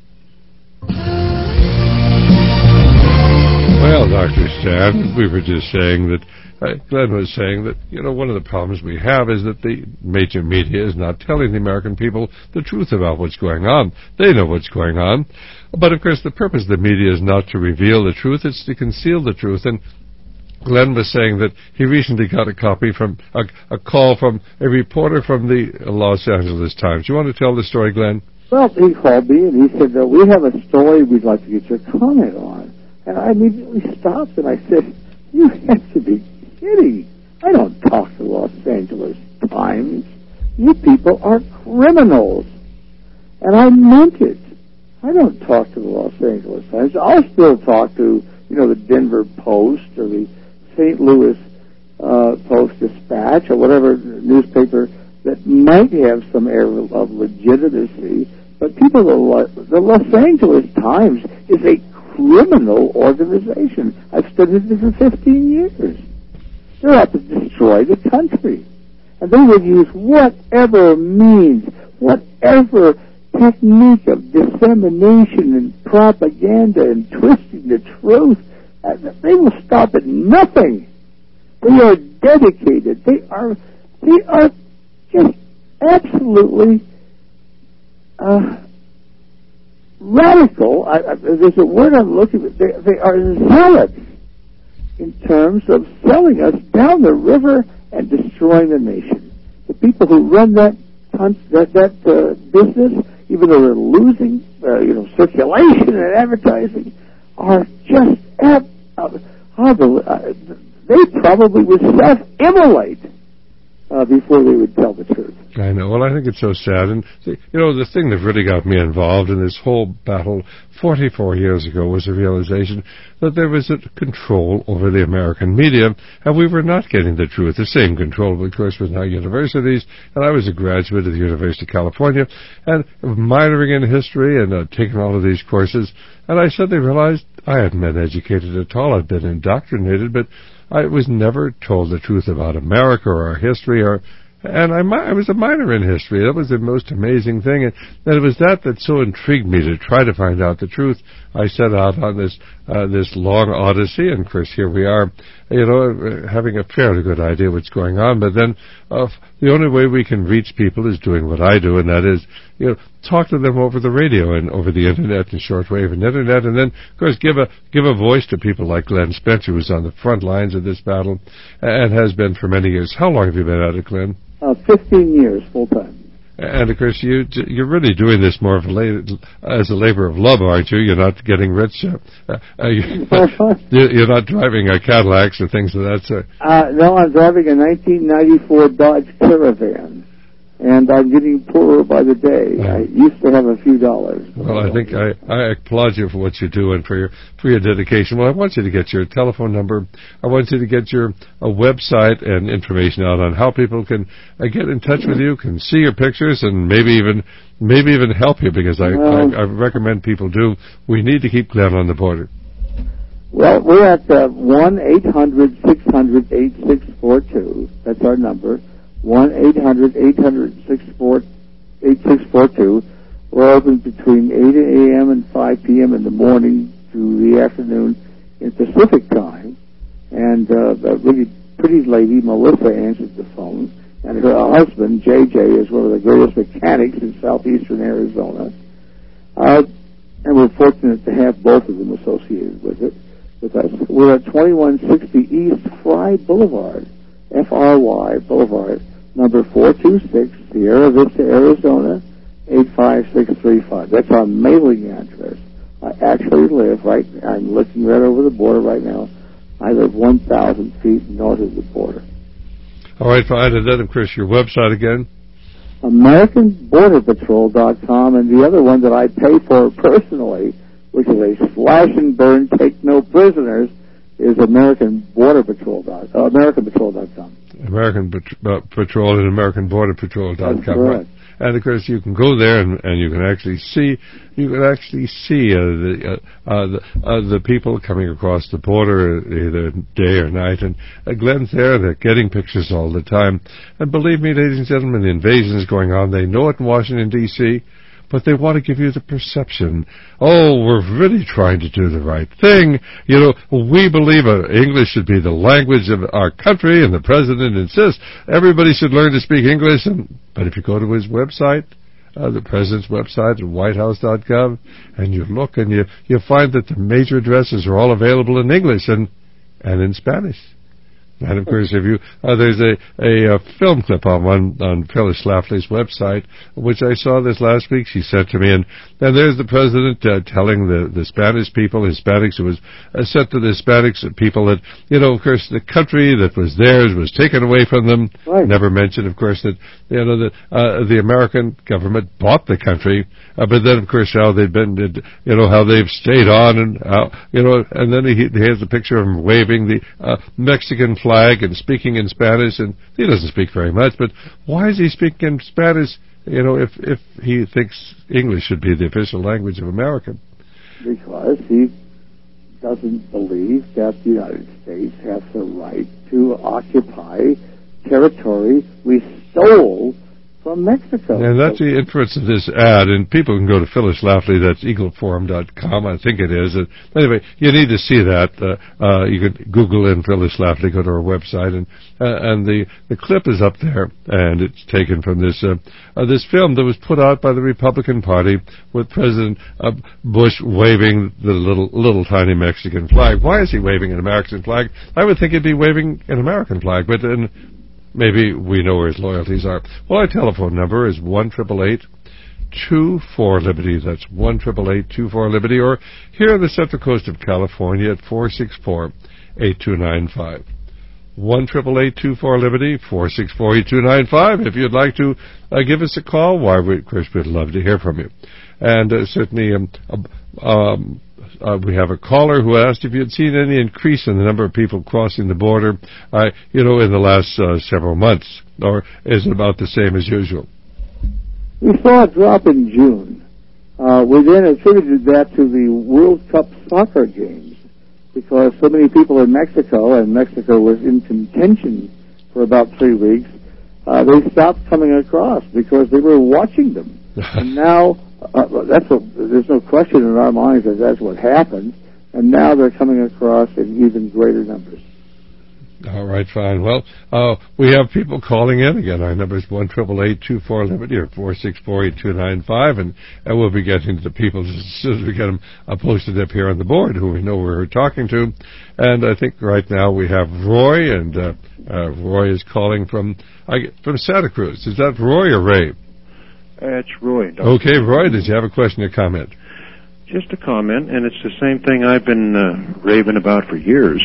Well, Dr. Stan, we were just saying that, Glenn was saying that, one of the problems we have is that the major media is not telling the American people the truth about what's going on. They know what's going on. But, of course, the purpose of the media is not to reveal the truth, it's to conceal the truth. And Glenn was saying that he recently got a call from a reporter from the Los Angeles Times. You want to tell the story, Glenn?
Well, he called me and he said, we have a story we'd like to get your comment on. And I immediately stopped and I said, you have to be kidding. I don't talk to the Los Angeles Times. You people are criminals. And I meant it. I don't talk to the Los Angeles Times. I'll still talk to, the Denver Post or the St. Louis Post-Dispatch or whatever newspaper that might have some air of legitimacy. But the Los Angeles Times is a criminal organization. I've studied it for 15 years. They're out to destroy the country. And they will use whatever means, whatever technique of dissemination and propaganda and twisting the truth. They will stop at nothing. They are dedicated. They are just absolutely radical. There's a word I'm looking at. They are zealots in terms of selling us down the river and destroying the nation. The people who run that business, even though they're losing circulation and advertising, are just they probably would self-immolate before they would tell the truth.
I know. Well, I think it's so sad. And, the thing that really got me involved in this whole battle 44 years ago was the realization that there was a control over the American media, and we were not getting the truth. The same control, of course, with our universities. And I was a graduate of the University of California and minoring in history and taking all of these courses. And I suddenly realized I hadn't been educated at all. I'd been indoctrinated, but I was never told the truth about America or our history and I was a minor in history. That was the most amazing thing. And it was that so intrigued me to try to find out the truth. I set out on this long odyssey, and of course here we are, having a fairly good idea what's going on. But then the only way we can reach people is doing what I do, and that is, talk to them over the radio and over the internet and shortwave and internet, and then, of course, give a voice to people like Glenn Spencer, who's on the front lines of this battle and has been for many years. How long have you been at it, Glenn?
15 years, full-time.
And, of course, you're really doing this more as a labor of love, aren't you? You're not getting rich. You're not driving Cadillacs or things of that sort.
No, I'm driving a 1994 Dodge Caravan, and I'm getting poorer by the day. I used to have a few dollars.
Well, I think I applaud you for what you do and for your dedication. Well, I want you to get your telephone number. I want you to get your website and information out on how people can get in touch with you, can see your pictures, and maybe even help you, because I recommend people do. We need to keep Glenn on the border.
Well, we're at 1-800-600-8642. That's our number. 1-800-800-8642. We're open between 8 a.m. and 5 p.m. in the morning to the afternoon in Pacific time. And a really pretty lady, Melissa, answered the phone. And her husband, JJ, is one of the greatest mechanics in southeastern Arizona. And we're fortunate to have both of them associated with us. We're at 2160 East Fry Boulevard. FRY Boulevard, number 426, Sierra Vista, Arizona, 85635. That's our mailing address. I actually live I'm looking right over the border right now. I live 1,000 feet north of the border.
All right, fine. And then, of course, your website again?
AmericanBorderPatrol.com, and the other one that I pay for personally, which is a slash and burn, take no prisoners, is AmericanBorderPatrol.com. American
Patrol and AmericanBorderPatrol.com.
That's right.
And of course, you can go there and you can actually see the people coming across the border either day or night. And Glenn's there; they're getting pictures all the time. And believe me, ladies and gentlemen, the invasion is going on. They know it in Washington D.C., but they want to give you the perception, we're really trying to do the right thing. We believe English should be the language of our country, and the president insists everybody should learn to speak English. But if you go to his website, the president's website at whitehouse.gov, and you look and you find that the major addresses are all available in English and in Spanish. And, of course, there's a film clip on Phyllis Schlafly's website, which I saw this last week. She sent to me, and there's the president telling the Spanish people, Hispanics, it was sent to the Hispanics people that, of course, the country that was theirs was taken away from them.
Right. Never
mentioned, of course, that, the American government bought the country, but then, of course, how they've been, how they've stayed on, and how, and then he has a picture of him waving the Mexican flag and speaking in Spanish, and he doesn't speak very much, but why is he speaking in Spanish, if he thinks English should be the official language of America?
Because he doesn't believe that the United States has the right to occupy territory we stole from Mexico.
And that's the inference of this ad, and people can go to Phyllis Schlafly, that's eagleforum.com, I think it is. Anyway, you need to see that. You can Google in Phyllis Schlafly, go to her website, and the clip is up there, and it's taken from this film that was put out by the Republican Party with President Bush waving the little tiny Mexican flag. Why is he waving an American flag? I would think he'd be waving an American flag, but maybe we know where his loyalties are. Well, our telephone number is 1-888-24-LIBERTY. That's 1-888-24-LIBERTY. Or here on the Central Coast of California at 464-8295. 1-888-24-LIBERTY, 464-8295. If you'd like to give us a call, why, of course, we'd love to hear from you. And certainly we have a caller who asked if you had seen any increase in the number of people crossing the border, in the last several months, or is it about the same as usual?
We saw a drop in June. We then attributed that to the World Cup soccer games, because so many people in Mexico, and Mexico was in contention for about 3 weeks, they stopped coming across because they were watching them. And now, there's no question in our minds that that's what happened, and now they're coming across in even greater numbers.
All right, fine. Well, we have people calling in. Again, our number is 1-888-24-LIBERTY or 464-8295, and we'll be getting to the people as soon as we get them posted up here on the board, who we know we're talking to. And I think right now we have Roy, and Roy is calling from Santa Cruz. Is that Roy or Ray?
It's Roy.
Okay, Roy, did you have a question or comment?
Just a comment, and it's the same thing I've been raving about for years.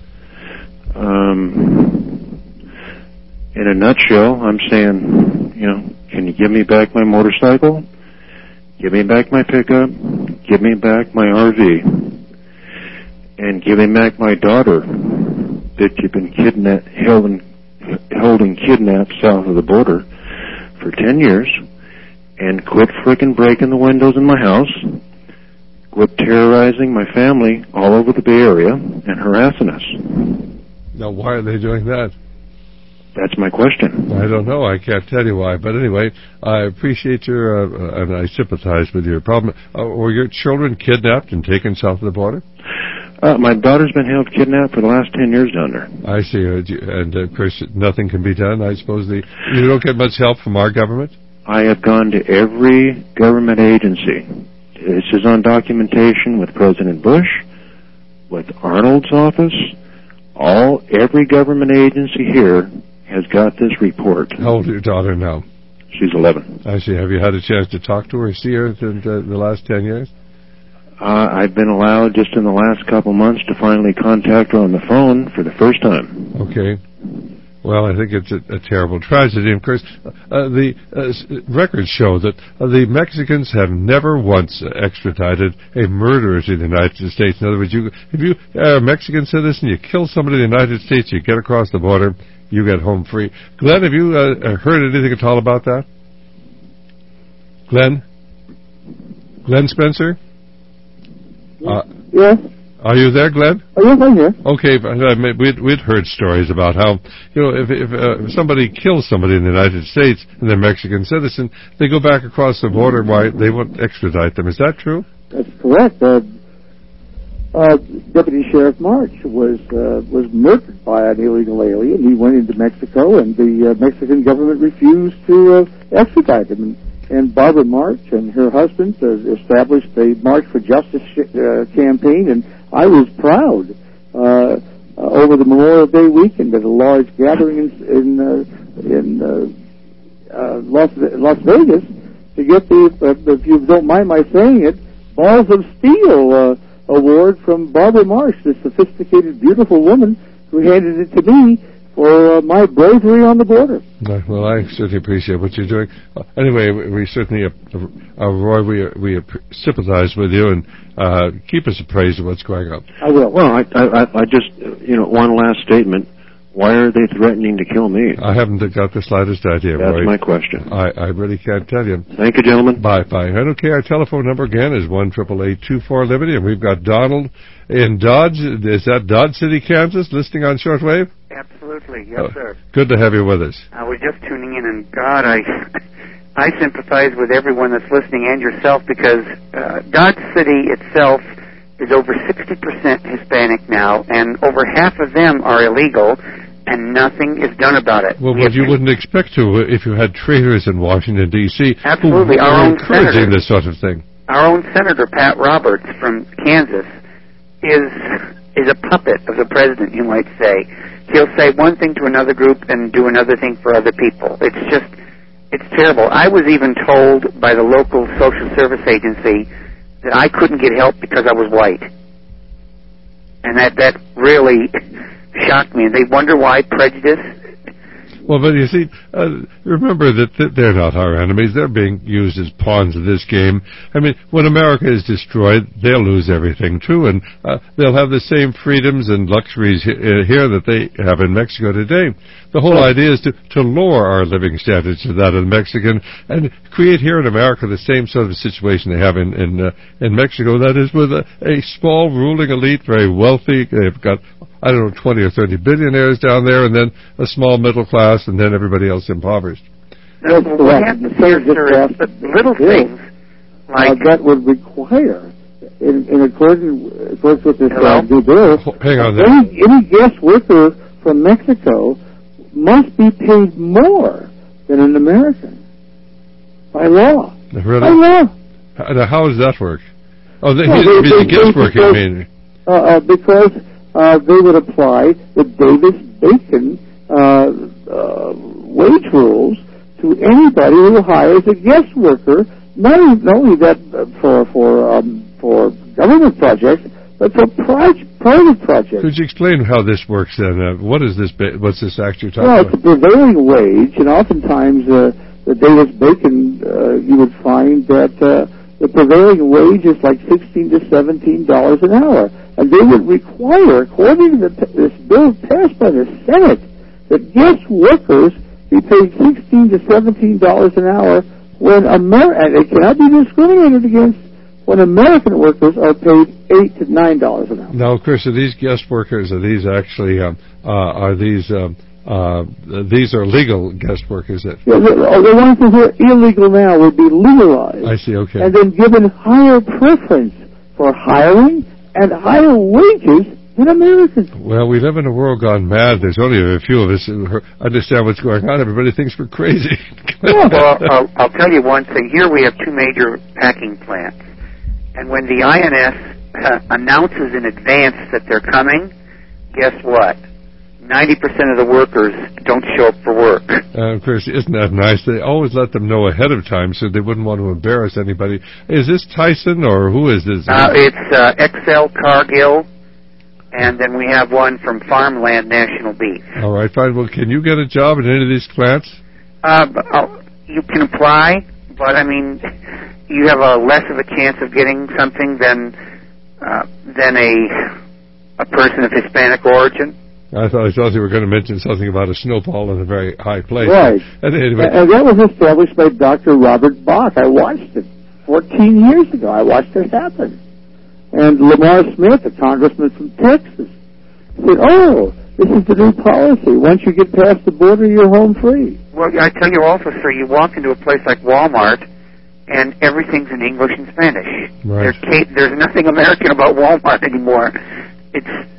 In a nutshell, I'm saying, can you give me back my motorcycle? Give me back my pickup? Give me back my RV? And give me back my daughter that you've been holding kidnapped south of the border for 10 years, and quit frickin' breaking the windows in my house, quit terrorizing my family all over the Bay Area, and harassing us.
Now, why are they doing that?
That's my question.
I don't know. I can't tell you why. But anyway, I appreciate your, and I sympathize with your problem. Were your children kidnapped and taken south of the border?
My daughter's been held kidnapped for the last 10 years down there.
I see. And, of course, nothing can be done. I suppose you don't get much help from our government?
I have gone to every government agency. This is on documentation with President Bush, with Arnold's office. Every government agency here has got this report.
How old is your daughter now?
She's 11.
I see. Have you had a chance to talk to her, see her in the last 10 years?
I've been allowed just in the last couple months to finally contact her on the phone for the first time.
Okay. Well, I think it's a terrible tragedy. Of course, the records show that the Mexicans have never once extradited a murderer to the United States. In other words, if you are a Mexican citizen, you kill somebody in the United States, you get across the border, you get home free. Glenn, have you heard anything at all about that? Glenn Spencer?
Yes.
Are you there, Glenn?
Oh, yes, I'm here.
Okay, we'd heard stories about how, if somebody kills somebody in the United States and they're a Mexican citizen, they go back across the border. Why they won't extradite them? Is that true?
That's correct. Deputy Sheriff March was murdered by an illegal alien. He went into Mexico, and the Mexican government refused to extradite him. And Barbara March and her husband established a March for Justice campaign, and I was proud over the Memorial Day weekend at a large gathering in Las Vegas to get the, if you don't mind my saying it, Balls of Steel award from Barbara March, this sophisticated, beautiful woman who handed it to me for my bravery on the border.
Well, I certainly appreciate what you're doing. Anyway, we certainly, Roy, we sympathize with you, and keep us appraised of what's going on.
I will.
Well, I just, one last statement. Why are they threatening to kill me?
I haven't got the slightest idea, Roy.
That's my question.
I really can't tell you.
Thank you, gentlemen.
Bye. And okay, our telephone number again is 1-888-24-LIBERTY, and we've got Donald in Dodge. Is that Dodge City, Kansas, listening on shortwave?
Absolutely, yes, sir.
Good to have you with us.
I was just tuning in, and God, I sympathize with everyone that's listening and yourself, because Dodge City itself is over 60% Hispanic now, and over half of them are illegal, and nothing is done about it.
Well, you wouldn't expect to if you had traitors in Washington, D.C.
Absolutely.
who are encouraging this sort of thing.
Our own Senator, Pat Roberts, from Kansas, is a puppet of the president, you might say. He'll say one thing to another group and do another thing for other people. It's terrible. I was even told by the local social service agency that I couldn't get help because I was white. And that really shock me. And they wonder why prejudice.
Well, but you see, remember that they're not our enemies. They're being used as pawns of this game. I mean, when America is destroyed, they'll lose everything, too, and they'll have the same freedoms and luxuries here that they have in Mexico today. The whole idea is to lower our living standards to that of the Mexican and create here in America the same sort of situation they have in Mexico, that is with a small ruling elite, very wealthy. They've got, 20 or 30 billionaires down there, and then a small middle class, and then everybody else impoverished.
That's what happens here, sir, is the little things like...
that would require, in accordance with this new bill,
hang on there.
Any guest worker from Mexico must be paid more than an American. By law.
Really?
By law.
Now, how does that work? Oh, the guest worker, you mean?
Because they would apply the Davis-Bacon wage rules to anybody who hires a guest worker, not only that for government projects, but for private projects.
Could you explain how this works then? What's this act you're talking
about? Well, it's a prevailing wage, and oftentimes the Davis-Bacon, you would find that the prevailing wage is like $16 to $17 an hour. And they would require, according to this bill passed by the Senate, that guest workers be paid $16 to $17 an hour when and it cannot be discriminated against when American workers are paid $8 to $9 an hour.
Now, Chris, are these guest workers? Are these actually these are legal guest workers? The
ones who are illegal now would be legalized.
I see. Okay.
And then given higher preference for hiring and higher wages than Americans.
Well, we live in a world gone mad. There's only a few of us who understand what's going on. Everybody thinks we're crazy.
Well, I'll tell you one thing. Here we have two major packing plants. And when the INS announces in advance that they're coming, guess what? 90% of the workers don't show up for work.
Of course, isn't that nice? They always let them know ahead of time so they wouldn't want to embarrass anybody. Is this Tyson or who is this?
It's XL Cargill, and then we have one from Farmland National Beef.
All right, fine. Well, can you get a job in any of these plants?
You can apply, but I mean, you have a less of a chance of getting something than a person of Hispanic origin.
I thought you were going to mention something about a snowball in a very high place.
Right.
Anyway.
And that was established by Dr. Robert Bach. I watched it 14 years ago. I watched it happen. And Lamar Smith, a congressman from Texas, said, this is the new policy. Once you get past the border, you're home free.
Well, I tell you also, sir, you walk into a place like Walmart, and everything's in English and Spanish.
Right.
There's nothing American about Walmart anymore.
They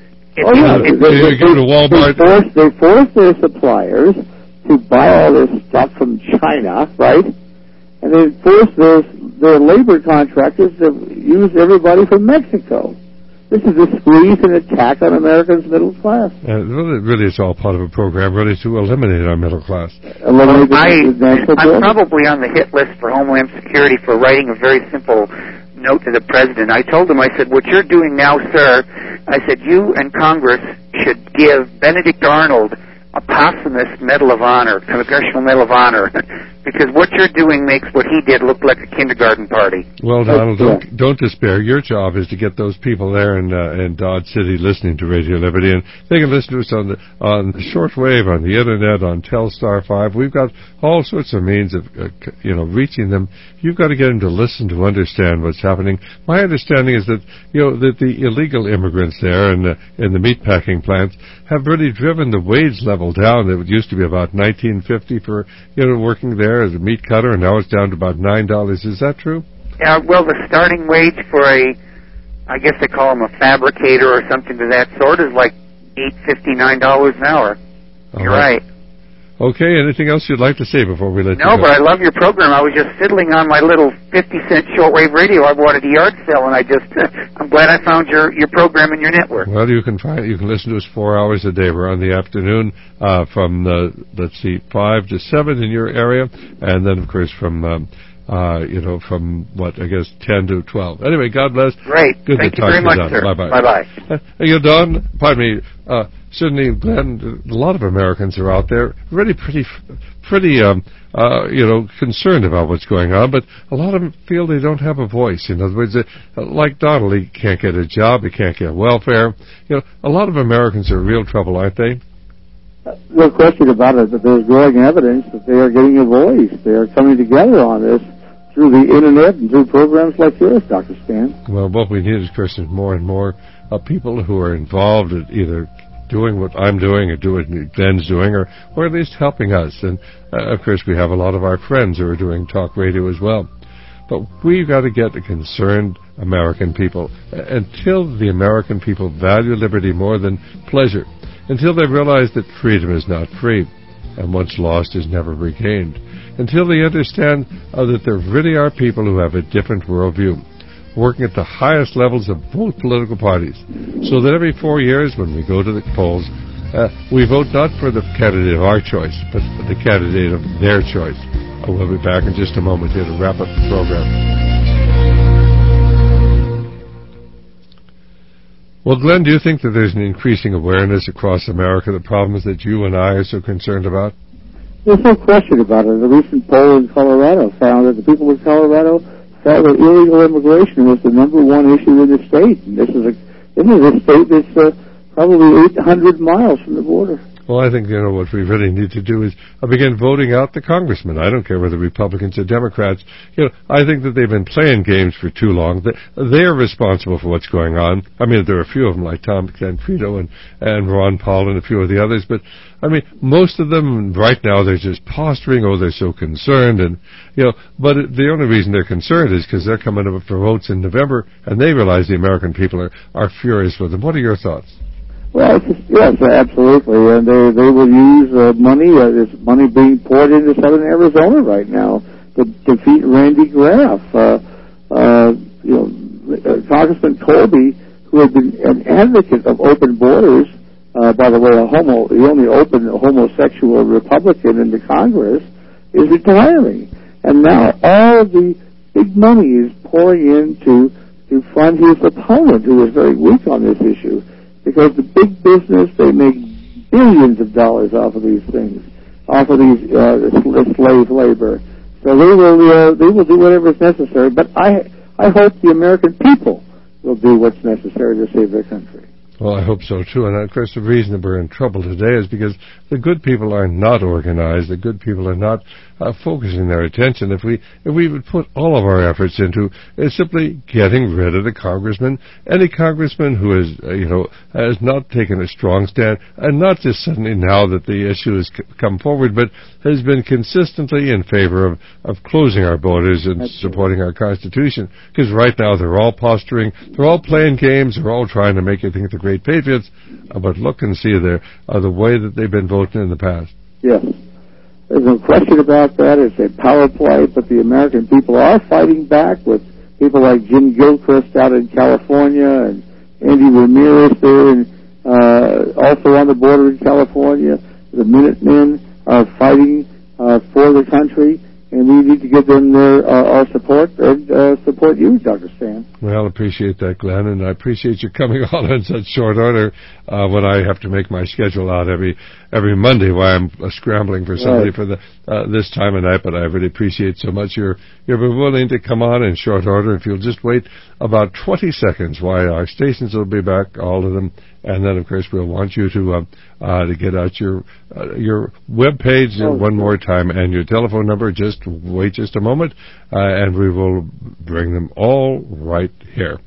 force their suppliers to buy all this stuff from China, right? And they force their labor contractors to use everybody from Mexico. This is a squeeze and attack on Americans' middle class.
Really, it's all part of a program really to eliminate our middle class.
I'm probably on the hit list for Homeland Security for writing a very simple note to the president. I told him, I said, what you're doing now, sir, I said, you and Congress should give Benedict Arnold a posthumous Medal of Honor, Congressional Medal of Honor, because what you're doing makes what he did look like a kindergarten party.
Well, Donald, don't despair. Your job is to get those people there in Dodge City listening to Radio Liberty, and they can listen to us on the shortwave, on the internet, on Telstar 5. We've got all sorts of means of reaching them. You've got to get them to listen to understand what's happening. My understanding is that that the illegal immigrants there in the meatpacking plants have really driven the wage level down. It used to be about $19.50 for working there as a meat cutter, and now it's down to about $9. Is that true?
Yeah. Well, the starting wage for I guess they call them a fabricator or something of that sort, is like $8.59 an hour. You're right.
Okay, anything else you'd like to say before we let you go?
No, but I love your program. I was just fiddling on my little 50-cent shortwave radio I bought at a yard sale, and I'm glad I found your program in your network.
Well, you can listen to us 4 hours a day. We're on the afternoon from 5 to 7 in your area, and then of course from from what, I guess 10 to 12. Anyway, God bless.
Great.
Good
Thank
to
you
talk
very
to
much,
Don.
sir.
Bye-bye.
Bye-bye.
Don, pardon me, Sydney, Glenn, a lot of Americans are out there really pretty concerned about what's going on, but a lot of them feel they don't have a voice. In other words, like Donald, he can't get a job, he can't get welfare. A lot of Americans are in real trouble, aren't they?
No question about it, that there's growing evidence that they are getting a voice. They are coming together on this through the Internet and through programs like yours, Dr. Stan.
Well, what we need, of course, is more and more people who are involved in either doing what I'm doing or doing what Glenn's doing, or at least helping us. And, of course, we have a lot of our friends who are doing talk radio as well. But we've got to get the concerned American people. Until the American people value liberty more than pleasure, until they realize that freedom is not free, and once lost is never regained, until they understand that there really are people who have a different worldview, working at the highest levels of both political parties, so that every 4 years when we go to the polls, we vote not for the candidate of our choice, but for the candidate of their choice. We'll be back in just a moment here to wrap up the program. Well, Glenn, do you think that there's an increasing awareness across America of the problems that you and I are so concerned about?
There's no question about it. A recent poll in Colorado found that the people of Colorado felt that illegal immigration was the number one issue in the state. And this is a state that's probably 800 miles from the border.
Well, I think, what we really need to do is begin voting out the congressmen. I don't care whether Republicans or Democrats. I think that they've been playing games for too long. They're responsible for what's going on. I mean, there are a few of them like Tom Tancredo and Ron Paul and a few of the others, but I mean, most of them right now, they're just posturing, they're so concerned, and, but the only reason they're concerned is because they're coming up for votes in November, and they realize the American people are furious with them. What are your thoughts?
Well, yes, absolutely, and they will use money. There's money being poured into southern Arizona right now to defeat Randy Graff. Congressman Colby, who had been an advocate of open borders, by the way, the only open homosexual Republican in the Congress, is retiring, and now all of the big money is pouring in to fund his opponent, who is very weak on this issue. Because the big business, they make billions of dollars off of these things, off of these slave labor. So they will do whatever is necessary. But I hope the American people will do what's necessary to save their country.
Well, I hope so, too. And, of course, the reason that we're in trouble today is because the good people are not organized. The good people are not focusing their attention. If we would put all of our efforts into simply getting rid of the congressman, any congressman who has not taken a strong stand, and not just suddenly now that the issue has come forward, but has been consistently in favor of closing our borders and supporting our Constitution. Because right now they're all posturing, they're all playing games, they're all trying to make you think they're great patriots, but look and see the way that they've been voting in the past.
Yes. There's no question about that. It's a power play, but the American people are fighting back with people like Jim Gilchrist out in California and Andy Ramirez there, and also on the border in California. The Minutemen are fighting for the country, and we need to give them our support and support you, Dr. Stan.
Well, I appreciate that, Glenn, and I appreciate you coming on in such short order when I have to make my schedule out every Monday while I'm scrambling for somebody for this time of night. But I really appreciate so much you're willing to come on in short order. If you'll just wait about 20 seconds while our stations will be back, all of them, and then of course we'll want you to get out your web page one more time and your telephone number. Just wait just a moment, and we will bring them all right here.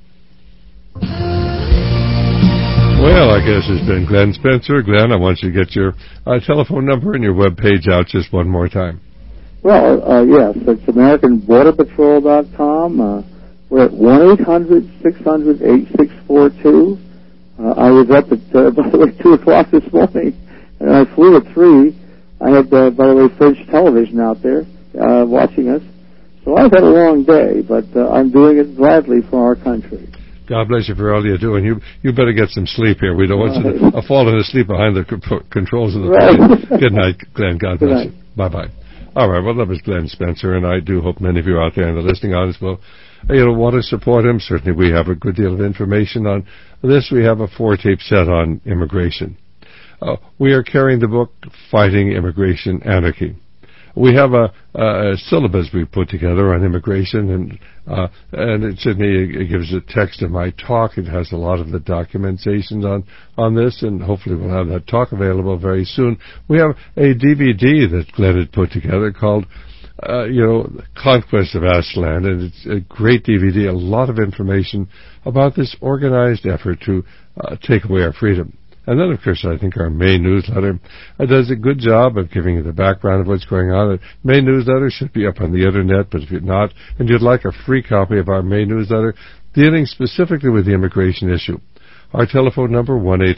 Well, I guess it's been Glenn Spencer. Glenn, I want you to get your telephone number and your web page out just one more time.
Well, yes, it's AmericanBorderPatrol.com. We're at 1-800-600-8642. I was up at, by the way, 2 o'clock this morning, and I flew at 3. I had, by the way, French television out there watching us. So I've had a long day, but I'm doing it gladly for our country.
God bless you for all you do, and you better get some sleep here. We don't want you to fall asleep behind the controls of the plane. Good night, Glenn. God bless you. Bye-bye. All right, well, that was Glenn Spencer, and I do hope many of you out there in the listening audience will want to support him. Certainly we have a good deal of information on this. We have a 4-tape set on immigration. We are carrying the book, Fighting Immigration Anarchy. We have a syllabus we put together on immigration, and it certainly gives a text of my talk. It has a lot of the documentations on this, and hopefully we'll have that talk available very soon. We have a DVD that Glenn had put together called Conquest of Aztlan, and it's a great DVD, a lot of information about this organized effort to take away our freedom. And then, of course, I think our main newsletter does a good job of giving you the background of what's going on. The main newsletter should be up on the Internet, but if you're not, and you'd like a free copy of our main newsletter dealing specifically with the immigration issue, our telephone number,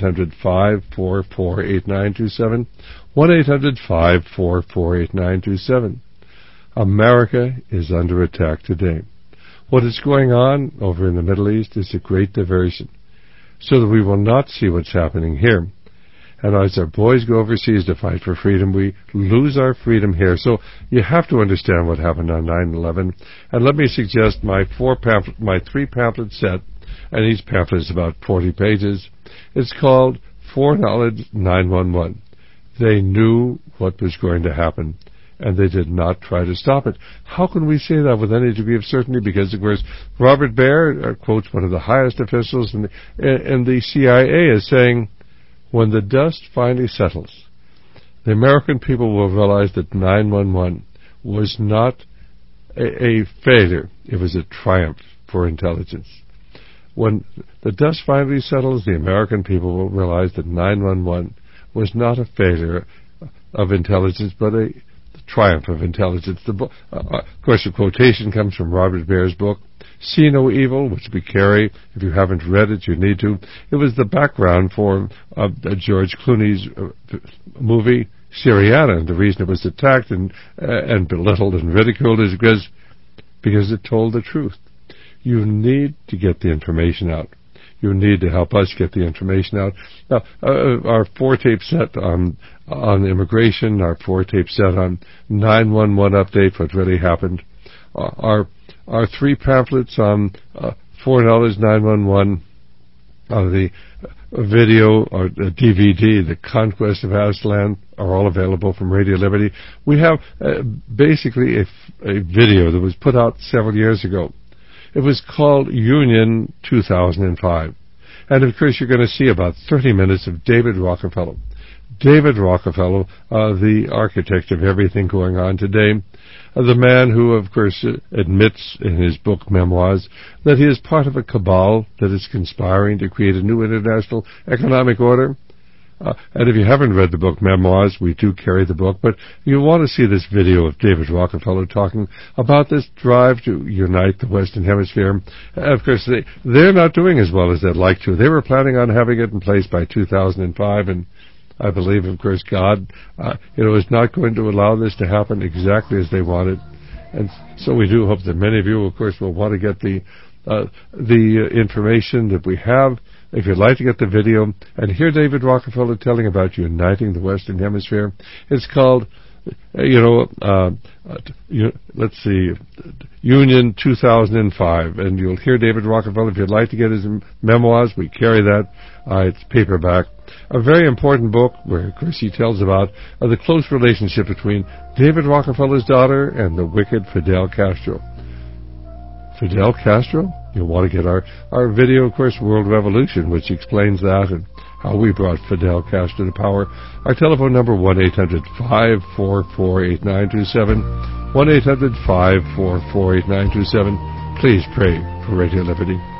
1-800-544-8927, 1-800-544-8927. America is under attack today. What is going on over in the Middle East is a great diversion, so that we will not see what's happening here. And as our boys go overseas to fight for freedom, we lose our freedom here. So you have to understand what happened on 9/11. And let me suggest my 3-pamphlet set, and each pamphlet is about 40 pages. It's called Foreknowledge 9/11. They knew what was going to happen, and they did not try to stop it. How can we say that with any degree of certainty? Because, of course, Robert Baer quotes one of the highest officials in the CIA as saying, when the dust finally settles, the American people will realize that 9/11 was not a failure. It was a triumph for intelligence. When the dust finally settles, the American people will realize that 9/11 was not a failure of intelligence, but a triumph of intelligence. Of course, the quotation comes from Robert Baer's book, See No Evil, which we carry. If you haven't read it, you need to. It was the background for George Clooney's movie, Syriana. And the reason it was attacked and belittled and ridiculed is because it told the truth. You need to get the information out. You need to help us get the information out. Now, our 4-tape set on immigration, our 4-tape set on 9/11 update, what really happened, our 3 pamphlets on Foreknowledge 9/11, the video or the DVD, The Conquest of Aztlan, are all available from Radio Liberty. We have basically a video that was put out several years ago. It was called Union 2005. And, of course, you're going to see about 30 minutes of David Rockefeller. David Rockefeller, the architect of everything going on today, the man who, of course, admits in his book Memoirs that he is part of a cabal that is conspiring to create a new international economic order. And if you haven't read the book Memoirs, we do carry the book, but you want to see this video of David Rockefeller talking about this drive to unite the Western Hemisphere. Of course, they're not doing as well as they'd like to. They were planning on having it in place by 2005, and I believe, of course, God, is not going to allow this to happen exactly as they wanted. And so we do hope that many of you, of course, will want to get the information that we have. If you'd like to get the video and hear David Rockefeller telling about uniting the Western Hemisphere, it's called, let's see, Union 2005, and you'll hear David Rockefeller. If you'd like to get his memoirs, we carry that. It's paperback. A very important book where, of course, he tells about the close relationship between David Rockefeller's daughter and the wicked Fidel Castro. Fidel Castro? You'll want to get our video, of course, World Revolution, which explains that and how we brought Fidel Castro to power. Our telephone number, 1-800-544-8927, 1-800-544-8927. Please pray for Radio Liberty.